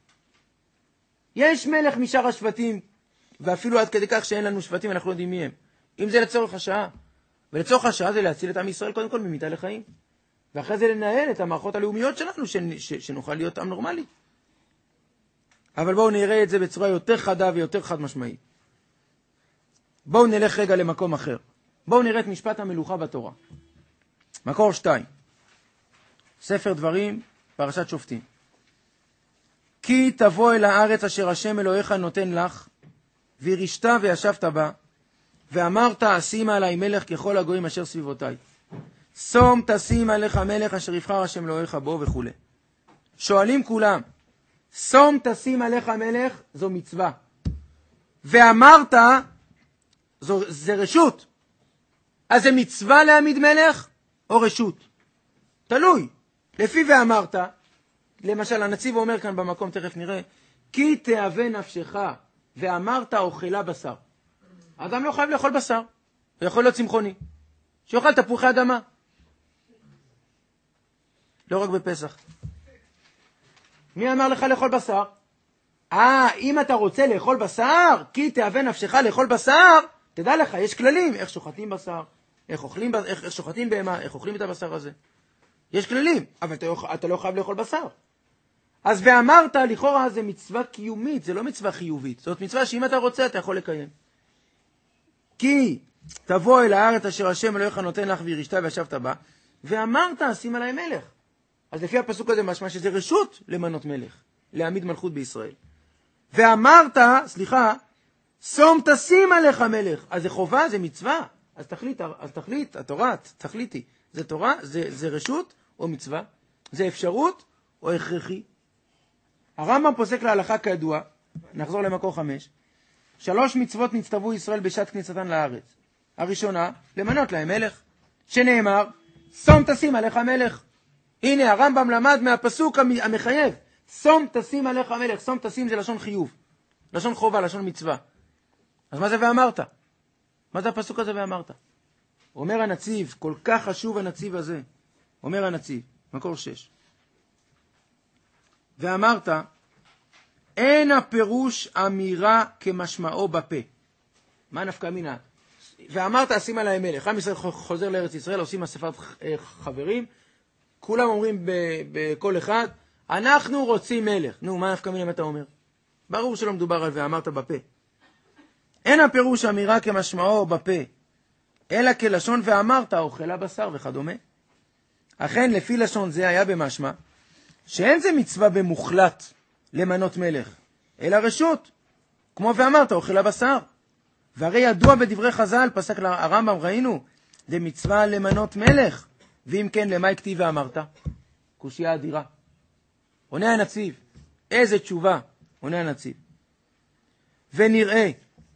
A: יש מלך משאר השבטים, ואפילו עד כדי כך שאין לנו שבטים, אנחנו לא יודעים מי הם. אם זה לצורך השעה. ולצורך השעה זה להציל את עם ישראל קודם כל ממיתה לחיים. ואחרי זה לנהל את המערכות הלאומיות שלנו, שנוכל להיות עם נורמלי. אבל בואו נראה את זה בצורה יותר חדה ויותר חד משמעית. בואו נלך רגע למקום אחר. בואו נראה את משפט המלוכה בתורה. מקור 2. ספר דברים, פרשת שופטים. כי תבוא אל הארץ אשר השם אלוהיך נותן לך, וירשת וישבת בה, ואמרת אשים עלי מלך ככל הגויים אשר סביבותי. שום תשים עליך מלך אשר יבחר השם אלוהיך בו וכו'. שואלים כולם, שום תשים עליך מלך זו מצווה. ואמרת, זה רשות. אז זה מצווה להעמיד מלך או רשות? תלוי. לפי ואמרת, למשל הנציב אומר כאן במקום, תכף נראה, כי תאווה נפשך ואמרת אוכלה בשר. אדם לא חייב לאכול בשר, הוא יכול להיות צמחוני. שיאכל תפוחי אדמה. לא רק בפסח. מי אמר לך לאכול בשר? אם אתה רוצה לאכול בשר, כי תאווה נפשך לאכול בשר, תדע לך, יש כללים, איך שוחטים בשר, איך שוחטים בהמה, איך אוכלים את הבשר הזה. יש כללים, אבל אתה לא חייב לאכול בשר. אז ואמרת, לכאורה זה מצווה קיומית, זה לא מצווה חיובית. זאת מצווה שאם אתה רוצה, אתה יכול לקיים. כי תבוא אל הארץ אשר השם אלוהיך נותן לך וירשת וישבת בה, ואמרת, שים עלי מלך. אז לפי הפסוק הזה משמע שזה רשות למנות מלך, להעמיד מלכות בישראל. ואמרת, שום תשים עליך מלך. אז זה חובה, זה מצווה. אז תחליט, התורה, תחליטי. זה תורה, זה רשות או מצווה? זה אפשרות או הכרחי? הרמב"ם פוסק להלכה כידוע, נחזור למקור 5, 3 מצוות נצטוו ישראל בשעת כניסתן לארץ. הראשונה, למנות להם מלך, שנאמר, שום תשים עליך מלך. הנה הרמב"ם למד מהפסוק המחייב, שום תשים עליך מלך. שום תשים זה לשון חיוב, לשון חובה, לשון מצווה. אז מה זה ואמרת? מה זה הפסוק הזה ואמרת? אומר הנציב, כל כך חשוב הנציב הזה, אומר הנציב, מקור 6. ואמרת, אין הפירוש אמירה כמשמעו בפה. מה נפקא מינה? ואמרת, אשים עליהם מלך. עם ישראל חוזר לארץ ישראל, עושים אספת חברים, כולם אומרים בכל אחד, אנחנו רוצים מלך. נו, מה נפקא מינה מה אתה אומר? ברור שלא מדובר על ואמרת בפה. אין הפירוש אמירה כמשמעו בפה, אלא כלשון ואמרת, אוכלה בשר וכדומה. אכן, לפי לשון זה היה במשמע, שאין זה מצווה במוחלט למנות מלך, אלא רשות, כמו ואמרת, אוכלה בשר. והרי ידוע בדברי חז"ל, פסק הרמב"ם, ראינו, זה מצווה למנות מלך, ואם כן, למה הכתיב ואמרת? קושיה אדירה. עונה הנציב, איזה תשובה, עונה הנציב. ונראה,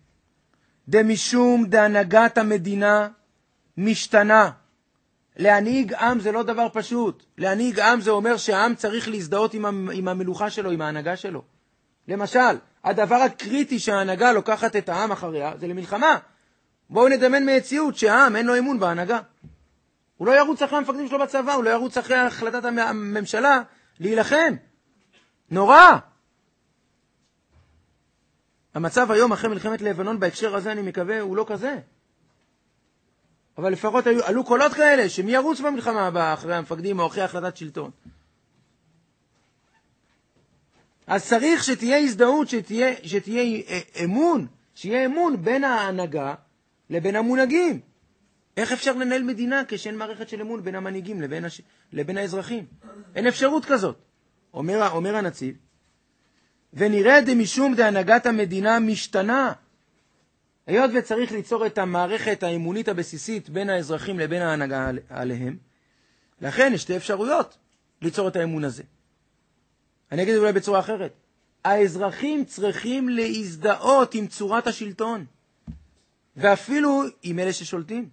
A: דמשום דהנהגת המדינה משתנה. להנהיג עם זה לא דבר פשוט. להנהיג עם זה אומר שהעם צריך להזדהות עם המלוכה שלו, עם ההנהגה שלו. למשל, הדבר הקריטי שההנהגה לוקחת את העם אחריה זה למלחמה. בואו נדמיין מציאות שהעם אין לו אמון בהנהגה. הוא לא ירוץ אחרי המפקדים שלו בצבא, הוא לא ירוץ אחרי החלטת הממשלה להילחם. נורא. המצב היום אחרי מלחמת לבנון בהקשר הזה אני מקווה הוא לא כזה. אבל לפחות עלו קולות כאלה שמי ירוץ במלחמה הבאה אחרי המפקדים או אחרי החלטת שלטון. אז צריך שתהיה הזדהות, שתהיה אמון, שיהיה אמון בין ההנהגה לבין המונהגים. איך אפשר לנהל מדינה כשאין מערכת של אמון בין המנהיגים לבין האזרחים? אין אפשרות כזאת. אומר הנציב, ונראה דמשום דהנהגת המדינה משתנה. היות וצריך ליצור את המערכת האמונית הבסיסית בין האזרחים לבין ההנהגה עליהם, לכן יש שתי אפשרויות ליצור את האמון הזה. אני אגיד אולי בצורה אחרת. האזרחים צריכים להזדהות עם צורת השלטון, ואפילו עם אלה ששולטים.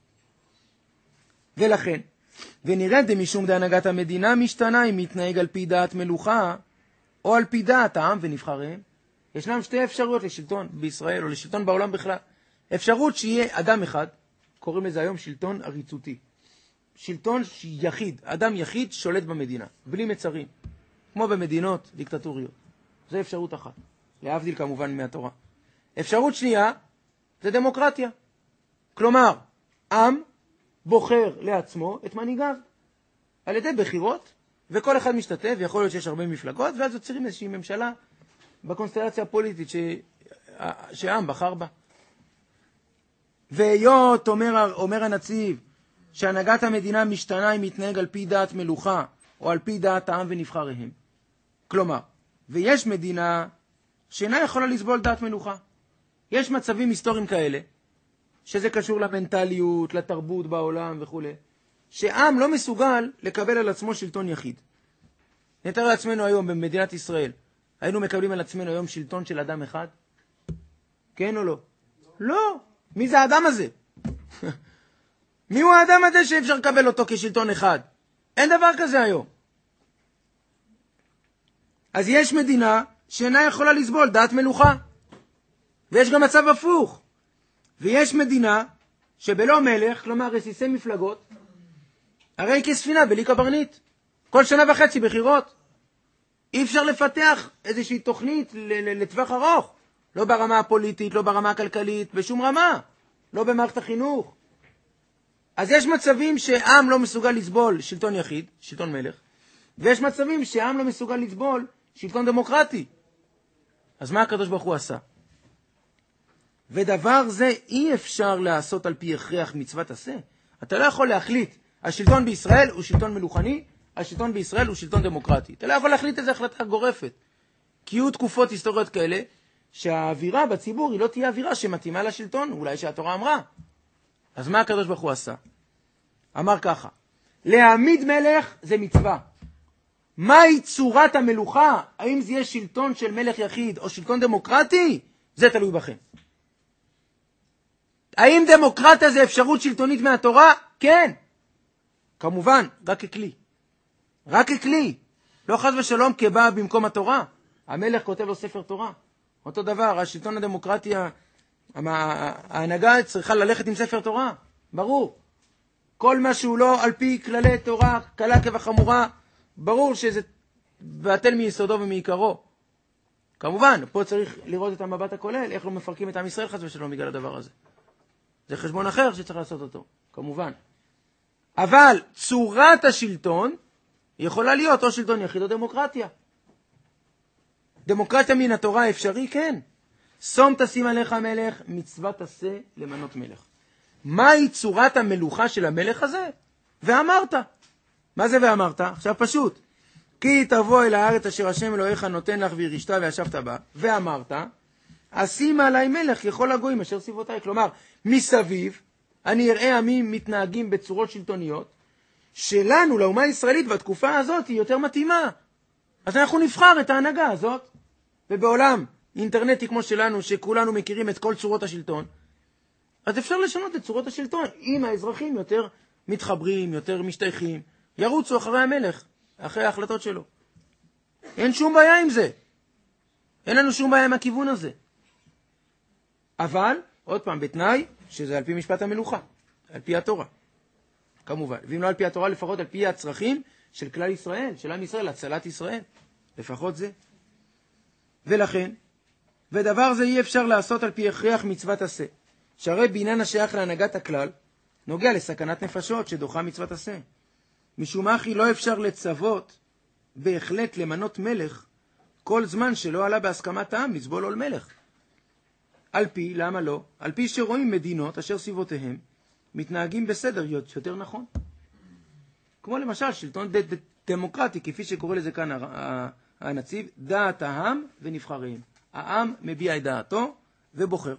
A: ולכן, ונראה דמשום דהנהגת המדינה משתנה אם מתנהג על פי דעת מלוכה, או על פי דעת העם ונבחריהם. ישנם שתי אפשרויות לשלטון בישראל או לשלטון בעולם בכלל. אפשרות שיהיה אדם אחד, קוראים לזה היום שלטון עריצותי. שלטון יחיד, אדם יחיד שולט במדינה, בלי מצרים, כמו במדינות דיקטטוריות. זו אפשרות אחת, להבדיל כמובן מהתורה. אפשרות שנייה זה דמוקרטיה. כלומר, עם בוחר לעצמו את מנהיגיו על ידי בחירות, וכל אחד משתתף, ויכול להיות שיש הרבה מפלגות, ואז יוצרים איזושהי ממשלה בקונסטלציה הפוליטית שהעם בחר בה. והיות אומר הנציב שהנהגת המדינה משתנה אם מתנהג על פי דעת מלוכה או על פי דעת העם ונבחריהם. כלומר, ויש מדינה שאינה יכולה לסבול דעת מלוכה. יש מצבים היסטוריים כאלה, שזה קשור למנטליות, לתרבות בעולם וכו', שעם לא מסוגל לקבל על עצמו שלטון יחיד. נתאר לעצמנו היום במדינת ישראל, היינו מקבלים על עצמנו היום שלטון של אדם אחד? כן או לא? לא. מי זה האדם הזה? מי הוא האדם הזה שאפשר לקבל אותו כשלטון אחד? אין דבר כזה היום. אז יש מדינה שאינה יכולה לסבול דעת מלוכה. ויש גם מצב הפוך. ויש מדינה שבלא מלך, כלומר רסיסי מפלגות, הרי כספינה בלי קברניט. כל שנה וחצי בחירות. אי אפשר לפתח איזושהי תוכנית לטווח ארוך. לא ברמה הפוליטית, לא ברמה הכלכלית, בשום רמה. לא במערכת החינוך. אז יש מצבים שעם לא מסוגל לסבול שלטון יחיד, שלטון מלך, ויש מצבים שעם לא מסוגל לסבול שלטון דמוקרטי. אז מה הקדוש ברוך הוא עשה? ודבר זה אי אפשר לעשות על פי הכרח מצוות עשה. אתה לא יכול להחליט, השלטון בישראל הוא שלטון מלוכני, השלטון בישראל הוא שלטון דמוקרטי. אתה לא יכול להחליט איזו החלטה גורפת. כי יהיו תקופות היסטוריות כאלה, שהאווירה בציבור היא לא תהיה אווירה שמתאימה לשלטון, אולי שהתורה אמרה. אז מה הקדוש ברוך הוא עשה? אמר ככה, להעמיד מלך זה מצווה. מהי צורת המלוכה? האם זה יהיה שלטון של מלך יחיד או שלטון דמוקרטי? זה תלוי בכם. האם דמוקרטיה זה אפשרות שלטונית מהתורה? כן. כמובן, רק ככלי. רק ככלי. לא חס ושלום כבא במקום התורה. המלך כותב לו ספר תורה. אותו דבר, השלטון הדמוקרטי, ההנהגה צריכה ללכת עם ספר תורה. ברור. כל מה שהוא לא על פי כללי תורה, קלה כבחמורה, ברור שזה בטל מיסודו ומעיקרו. כמובן, פה צריך לראות את המבט הכולל, איך לא מפרקים את עם ישראל חס ושלום בגלל הדבר הזה. זה חשבון אחר שצריך לעשות אותו, כמובן. אבל צורת השלטון יכולה להיות או שלטון יחיד או דמוקרטיה. דמוקרטיה מן התורה אפשרי? כן. שום תשים עליך מלך, מצוות עשה למנות מלך. מהי צורת המלוכה של המלך הזה? ואמרת. מה זה ואמרת? עכשיו פשוט. כי תבוא אל הארץ אשר השם אלוהיך נותן לך וירשת וישבת בה. ואמרת, אשים עלי מלך ככל הגויים אשר סביבותיי. כלומר, מסביב אני אראה עמים מתנהגים בצורות שלטוניות, שלנו, לאומה הישראלית, בתקופה הזאת היא יותר מתאימה. אז אנחנו נבחר את ההנהגה הזאת. ובעולם אינטרנטי כמו שלנו, שכולנו מכירים את כל צורות השלטון, אז אפשר לשנות את צורות השלטון. אם האזרחים יותר מתחברים, יותר משתייכים, ירוצו אחרי המלך, אחרי ההחלטות שלו. אין שום בעיה עם זה. אין לנו שום בעיה עם הכיוון הזה. אבל, עוד פעם, בתנאי שזה על פי משפט המלוכה, על פי התורה. כמובן. ואם לא על פי התורה, לפחות על פי הצרכים של כלל ישראל, של עם ישראל, הצלת ישראל. לפחות זה. ולכן, ודבר זה אי אפשר לעשות על פי הכרח מצוות עשה. שהרי בעניין השייך להנהגת הכלל, נוגע לסכנת נפשות שדוחה מצוות עשה. משום אחי לא אפשר לצוות בהחלט למנות מלך כל זמן שלא עלה בהסכמת העם לסבול עול מלך. על פי, למה לא? על פי שרואים מדינות אשר סביבותיהם מתנהגים בסדר יותר נכון. כמו למשל שלטון דמוקרטי, כפי שקורא לזה כאן הנציב, דעת העם ונבחריהם. העם מביע את דעתו ובוחר.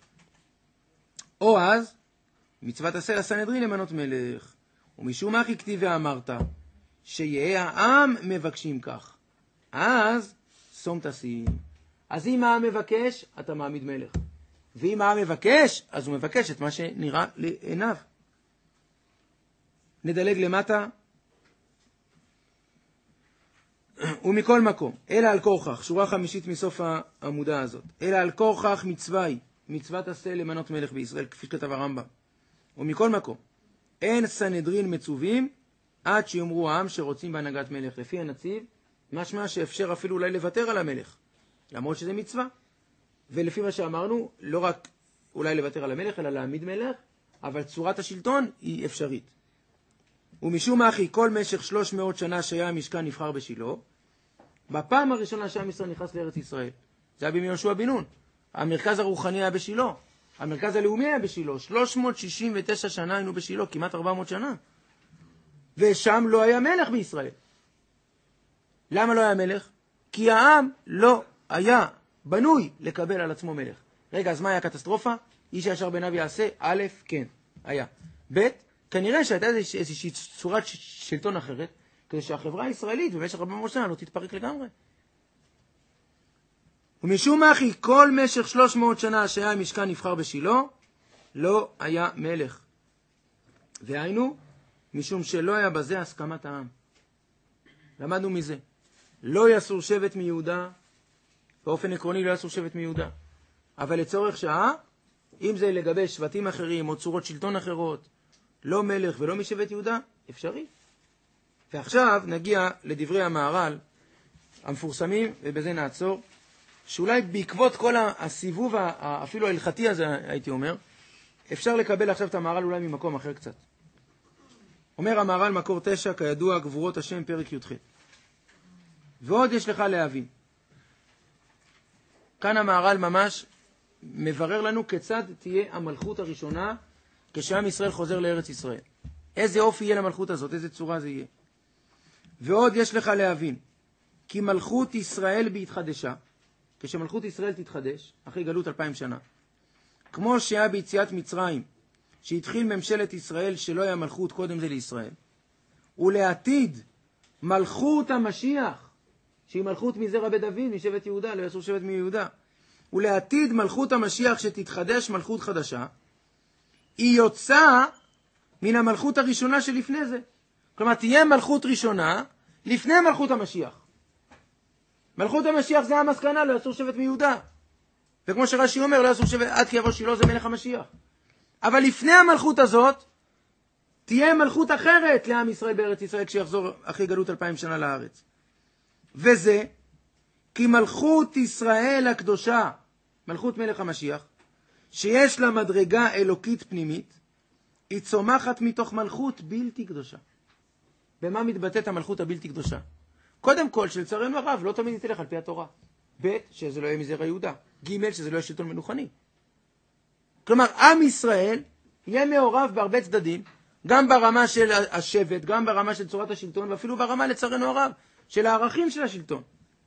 A: או אז, מצוות עשה לסנהדרין למנות מלך. ומשום אחי כתיב ואמרת, שיהיה העם מבקשים כך. אז, שום תשים. אז אם העם מבקש, אתה מעמיד מלך. ואם העם מבקש, אז הוא מבקש את מה שנראה לעיניו. נדלג למטה. ומכל מקום, אלא על כורכך, שורה חמישית מסוף העמודה הזאת, אלא על כורכך מצווה היא, מצוות עשה למנות מלך בישראל, כפי שכתב הרמב"ם. ומכל מקום, אין סנהדרין מצווים עד שיאמרו העם שרוצים בהנהגת מלך. לפי הנציב, משמע שאפשר אפילו אולי לוותר על המלך, למרות שזה מצווה. ולפי מה שאמרנו, לא רק אולי לוותר על המלך, אלא להעמיד מלך, אבל צורת השלטון היא אפשרית. ומשום אחי, כל משך 300 שנה שהיה המשכן נבחר בשילה, בפעם הראשונה שעם ישראל נכנס לארץ ישראל, זה היה בימי יהושע בן נון. המרכז הרוחני היה בשילה. המרכז הלאומי היה בשילה, 369 שנה היינו בשילה, כמעט 400 שנה. ושם לא היה מלך בישראל. למה לא היה מלך? כי העם לא היה בנוי לקבל על עצמו מלך. רגע, אז מה היה הקטסטרופה? איש הישר בעיניו יעשה? א', כן, היה. ב', כנראה שהייתה איזושהי צורת שלטון אחרת, כדי שהחברה הישראלית במשך 400 שנה לא תתפרק לגמרי. ומשום מה, כל משך 300 שנה שהיה המשכן נבחר בשילה, לא היה מלך. והיינו, משום שלא היה בזה הסכמת העם. למדנו מזה. לא יסור שבט מיהודה, באופן עקרוני לא יסור שבט מיהודה. אבל לצורך שעה, אם זה לגבי שבטים אחרים או צורות שלטון אחרות, לא מלך ולא משבט יהודה, אפשרי. ועכשיו נגיע לדברי המהר"ל המפורסמים, ובזה נעצור, שאולי בעקבות כל הסיבוב אפילו ההלכתי הזה, הייתי אומר, אפשר לקבל עכשיו את המהר"ל אולי ממקום אחר קצת. אומר המהר"ל מקור 9, כידוע, גבורות השם, פרק י"ח. ועוד יש לך להבין. כאן המהר"ל ממש מברר לנו כיצד תהיה המלכות הראשונה כשעם ישראל חוזר לארץ ישראל. איזה אופי יהיה למלכות הזאת, איזה צורה זה יהיה. ועוד יש לך להבין, כי מלכות ישראל בהתחדשה, כשמלכות ישראל תתחדש, אחרי גלות 2000 שנה, כמו שהיה ביציאת מצרים, שהתחיל ממשלת ישראל שלא היה מלכות קודם זה לישראל, ולעתיד מלכות המשיח, שהיא מלכות מזרע בית דוד, משבט יהודה, לא יסור שבט מיהודה, ולעתיד מלכות המשיח שתתחדש מלכות חדשה, היא יוצאה מן המלכות הראשונה שלפני זה. כלומר, תהיה מלכות ראשונה לפני מלכות המשיח. מלכות המשיח זה המסקנה, לא יסור שבט מיהודה. וכמו שרש"י אומר, לא יסור שבט, עד כי יבוא שילה זה מלך המשיח. אבל לפני המלכות הזאת, תהיה מלכות אחרת לעם ישראל בארץ ישראל, כשיחזור אחרי גלות 2000 שנה לארץ. וזה, כי מלכות ישראל הקדושה, מלכות מלך המשיח, שיש לה מדרגה אלוקית פנימית, היא צומחת מתוך מלכות בלתי קדושה. במה מתבטאת המלכות הבלתי קדושה? קודם כל, שלצערנו הרב, לא תמיד תלך על פי התורה. ב', שזה לא יהיה מזרע יהודה. ג', שזה לא יהיה שלטון מלוכני. כלומר, עם ישראל יהיה מעורב בהרבה צדדים, גם ברמה של השבט, גם ברמה של צורת השלטון, ואפילו ברמה, לצערנו הרב, של הערכים של השלטון.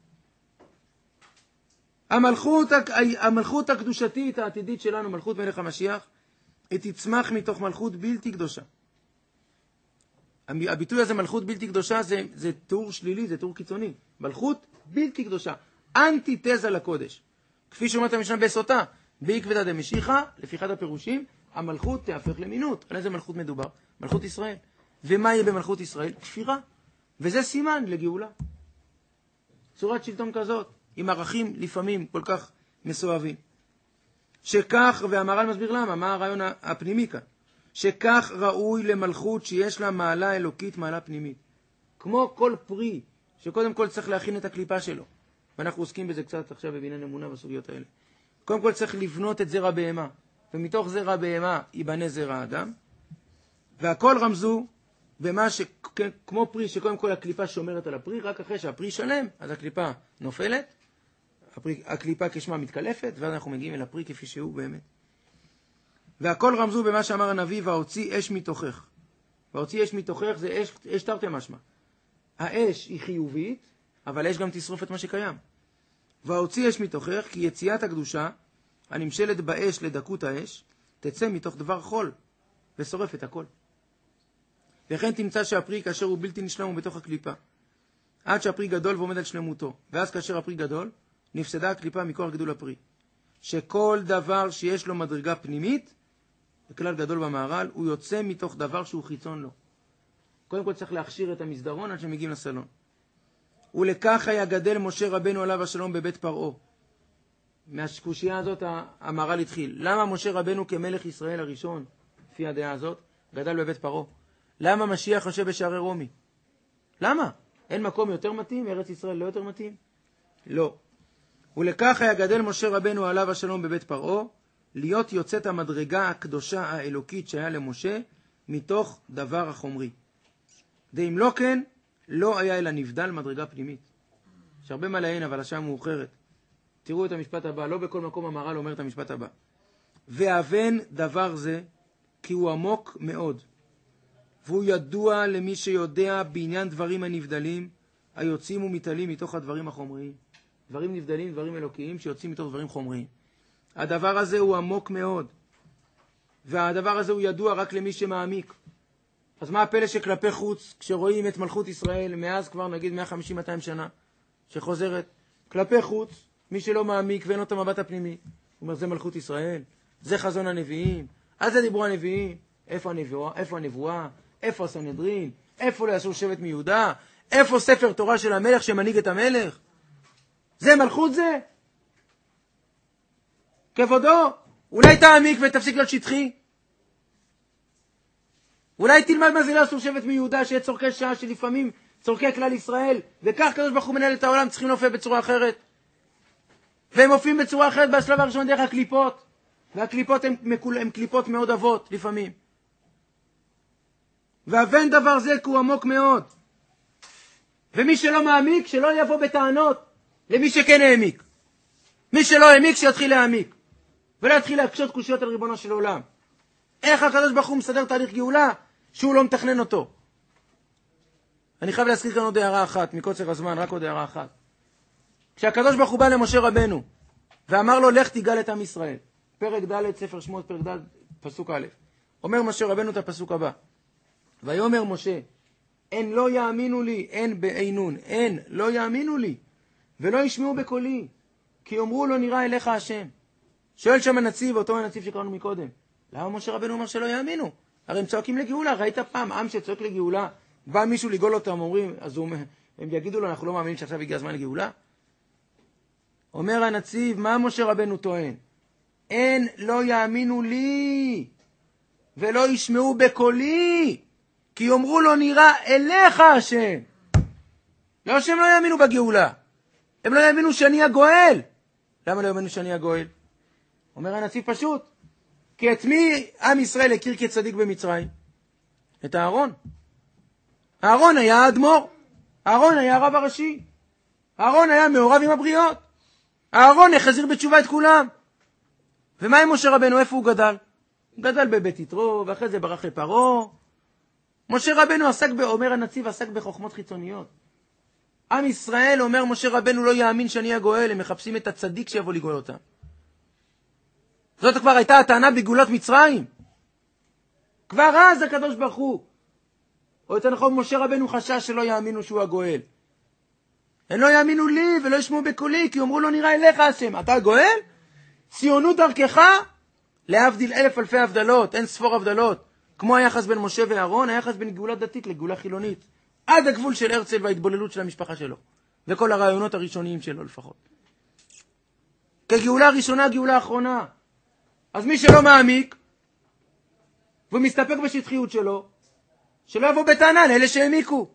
A: המלכות הקדושתית העתידית שלנו, מלכות מלך המשיח, היא תצמח מתוך מלכות בלתי קדושה. הביטוי הזה, מלכות בלתי קדושה, זה תיאור שלילי, זה תיאור קיצוני. מלכות בלתי קדושה, אנטיתזה לקודש. כפי שאומרת המשנה בסוטה, בעקבתא דמשיחא, לפי אחד הפירושים, המלכות תהפך למינות. על איזה מלכות מדובר? מלכות ישראל. ומה יהיה במלכות ישראל? כפירה. וזה סימן לגאולה. צורת שלטון כזאת, עם ערכים לפעמים כל כך מסואבים. שכך, והמהר"ל מסביר למה, מה הרעיון הפנימי כאן? שכך ראוי למלכות שיש לה מעלה אלוקית, מעלה פנימית. כמו כל פרי, שקודם כל צריך להכין את הקליפה שלו. ואנחנו עוסקים בזה קצת עכשיו בבניין אמונה בסוגיות האלה. קודם כל צריך לבנות את זרע בהמה, ומתוך זרע בהמה ייבנה זרע האדם. והכל רמזו במה כמו פרי שקודם כל הקליפה שומרת על הפרי, רק אחרי שהפרי שלם, אז הקליפה נופלת, הקליפה כשמה מתקלפת, ואז אנחנו מגיעים אל הפרי כפי שהוא באמת. והכל רמזו במה שאמר הנביא, והוציא אש מתוכך. והוציא אש מתוכך זה אש תרתי משמע. האש היא חיובית, אבל אש גם תשרוף את מה שקיים. והוציא אש מתוכך, כי יציאת הקדושה, הנמשלת באש לדקות האש, תצא מתוך דבר חול, ושורף את הכל. וכן תמצא שהפרי כאשר הוא בלתי נשלם הוא בתוך הקליפה. עד שהפרי גדול ועומד על שלמותו. ואז כאשר הפרי גדול, נפסדה הקליפה מכוח גידול הפרי. שכל דבר שיש לו מדרגה פנימית, בכלל גדול במהר"ל, הוא יוצא מתוך דבר שהוא חיצון לו. קודם כל צריך להכשיר את המסדרון עד שמגיעים לסלון. ולכך היה גדל משה רבנו עליו השלום בבית פרעה. מהקושייה הזאת המהר"ל התחיל. למה משה רבנו כמלך ישראל הראשון, לפי הדעה הזאת, גדל בבית פרעה? למה משיח יושב בשערי רומי? למה? אין מקום יותר מתאים? ארץ ישראל לא יותר מתאים? לא. ולכך היה גדל משה רבנו עליו השלום בבית פרעה, להיות יוצאת המדרגה הקדושה האלוקית שהיה למשה, מתוך דבר החומרי. ואם לא כן, לא היה אלא נבדל מדרגה פנימית. יש הרבה מה לעין, אבל השעה מאוחרת. תראו את המשפט הבא, לא בכל מקום המהר"ל אומר את המשפט הבא. ואבן דבר זה, כי הוא עמוק מאוד, והוא ידוע למי שיודע בעניין דברים הנבדלים, היוצאים ומתעלים מתוך הדברים החומריים. דברים נבדלים, דברים אלוקיים שיוצאים מתוך דברים חומריים. הדבר הזה הוא עמוק מאוד, והדבר הזה הוא ידוע רק למי שמעמיק. אז מה הפלא שכלפי חוץ, כשרואים את מלכות ישראל, מאז כבר נגיד 150-200 שנה, שחוזרת, כלפי חוץ, מי שלא מעמיק ואין לו את המבט הפנימי, הוא אומר, זה מלכות ישראל, זה חזון הנביאים, אז זה דיברו הנביאים, איפה הנבואה, איפה הסנהדרין, איפה לא יעשו שבט מיהודה, איפה ספר תורה של המלך שמנהיג את המלך? זה מלכות זה? כבודו, אולי תעמיק ותפסיק להיות שטחי? אולי תלמד מה זה לא עשו שבט מיהודה, שיהיה צורכי שעה שלפעמים צורכי כלל ישראל, וכך קדוש ברוך הוא מנהל את העולם, צריכים להופיע בצורה אחרת. והם מופיעים בצורה אחרת בשלב הראשון דרך הקליפות, והקליפות הם קליפות מאוד אבות לפעמים. ואבן דבר זה כי הוא עמוק מאוד. ומי שלא מעמיק, שלא יבוא בטענות למי שכן העמיק. מי שלא העמיק, שיתחיל להעמיק. ולא יתחיל להקשות קושיות על ריבונו של עולם. איך הקדוש ברוך הוא מסדר תהליך גאולה שהוא לא מתכנן אותו? אני חייב להזכיר כאן עוד הערה אחת, מקוצר הזמן, רק עוד הערה אחת. כשהקדוש ברוך הוא בא למשה רבנו, ואמר לו, לך תגאל את עם ישראל. פרק ד' ספר שמות, פרק ד' פסוק א'. אומר משה רבנו את הפסוק הבא. ויאמר משה, אין לא יאמינו לי, אין בעינון, אין לא יאמינו לי, ולא ישמעו בקולי, כי אמרו לא נראה אליך השם. שואל שם הנציב, אותו הנציב שקראנו מקודם. למה משה רבנו אומר שלא יאמינו? הרי הם צועקים לגאולה, ראית פעם עם שצועק לגאולה, בא מישהו לגאול אותם, אומרים, אז הם יגידו לו, אנחנו לא מאמינים שעכשיו הגיע הזמן לגאולה? אומר הנציב, מה משה רבנו טוען? אין לא יאמינו לי, ולא ישמעו בקולי, כי יאמרו לו נראה אליך השם. לא שהם לא יאמינו בגאולה, הם לא יאמינו שאני הגואל. למה לא יאמינו שאני הגואל? אומר הנציב פשוט, כי את מי עם ישראל הכיר כצדיק במצרים? את אהרון. אהרון היה האדמו"ר, אהרון היה הרב הראשי, אהרון היה מעורב עם הבריות, אהרון החזיר בתשובה את כולם. ומה עם משה רבנו? איפה הוא גדל? הוא גדל בבית יתרו, ואחרי זה ברח לפרעה. משה רבנו אומר הנציב, עסק בחוכמות חיצוניות. עם ישראל, אומר משה רבנו, לא יאמין שאני הגואל, הם מחפשים את הצדיק שיבוא לגאול אותם. זאת כבר הייתה הטענה בגאולת מצרים. כבר אז הקדוש ברוך הוא, או יותר נכון, משה רבנו חשש שלא יאמינו שהוא הגואל. הם לא יאמינו לי ולא ישמעו בקולי, כי אמרו לו נראה אליך השם. אתה הגואל? ציונות דרכך, להבדיל אלף אלפי הבדלות, אין ספור הבדלות. כמו היחס בין משה ואהרון, היחס בין גאולה דתית לגאולה חילונית. עד הגבול של הרצל וההתבוללות של המשפחה שלו. וכל הרעיונות הראשוניים שלו לפחות. כגאולה ראשונה, גאולה אחרונה. אז מי שלא מעמיק, והוא מסתפק בשטחיות שלו, שלא יבוא בטענה לאלה שהעמיקו.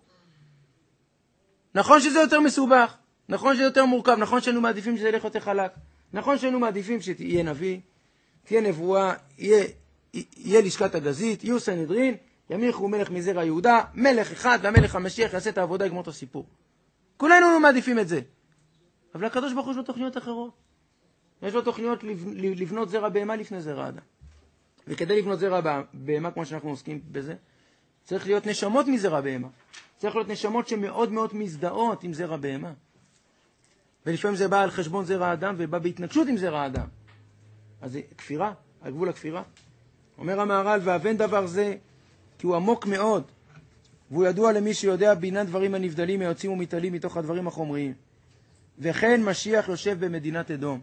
A: נכון שזה יותר מסובך, נכון שזה יותר מורכב, נכון שהיינו מעדיפים שזה ילך יותר חלק, נכון שהיינו מעדיפים שתהיה נביא, תהיה נבואה, יהיה לשכת הגזית, יהיו סנהדרין, ימיחו מלך מזרע יהודה, מלך אחד, והמלך המשיח יעשה את העבודה, יגמור את הסיפור. כולנו מעדיפים את זה. אבל הקדוש ברוך הוא יש לו תוכניות אחרות. יש לו תוכניות לבנות זרע בהמה לפני זרע אדם. וכדי לבנות זרע בהמה, כמו שאנחנו עוסקים בזה, צריך להיות נשמות מזרע בהמה. צריך להיות נשמות שמאוד מאוד מזדהות עם זרע בהמה. ולפעמים זה בא על חשבון זרע אדם, ובא בהתנגשות עם זרע אדם. אז זה כפירה, על גבול הכפירה. אומר המהר"ל, ואבן דבר זה, כי הוא עמוק מאוד, והוא ידוע למי שיודע בעניין דברים הנבדלים, היוצאים ומתעלים מתוך הדברים החומריים. וכן משיח יושב במדינת אדום.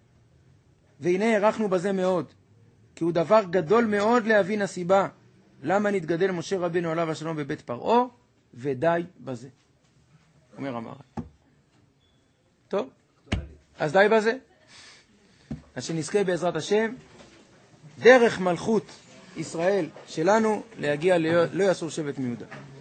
A: והנה ערכנו בזה מאוד, כי הוא דבר גדול מאוד להבין הסיבה, למה נתגדל משה רבינו עליו השלום בבית פרעה, ודי בזה. אומר המהר"ל. טוב, אז די בזה. אז שנזכה בעזרת השם, דרך מלכות ישראל שלנו להגיע לא יסור שבט מיהודה.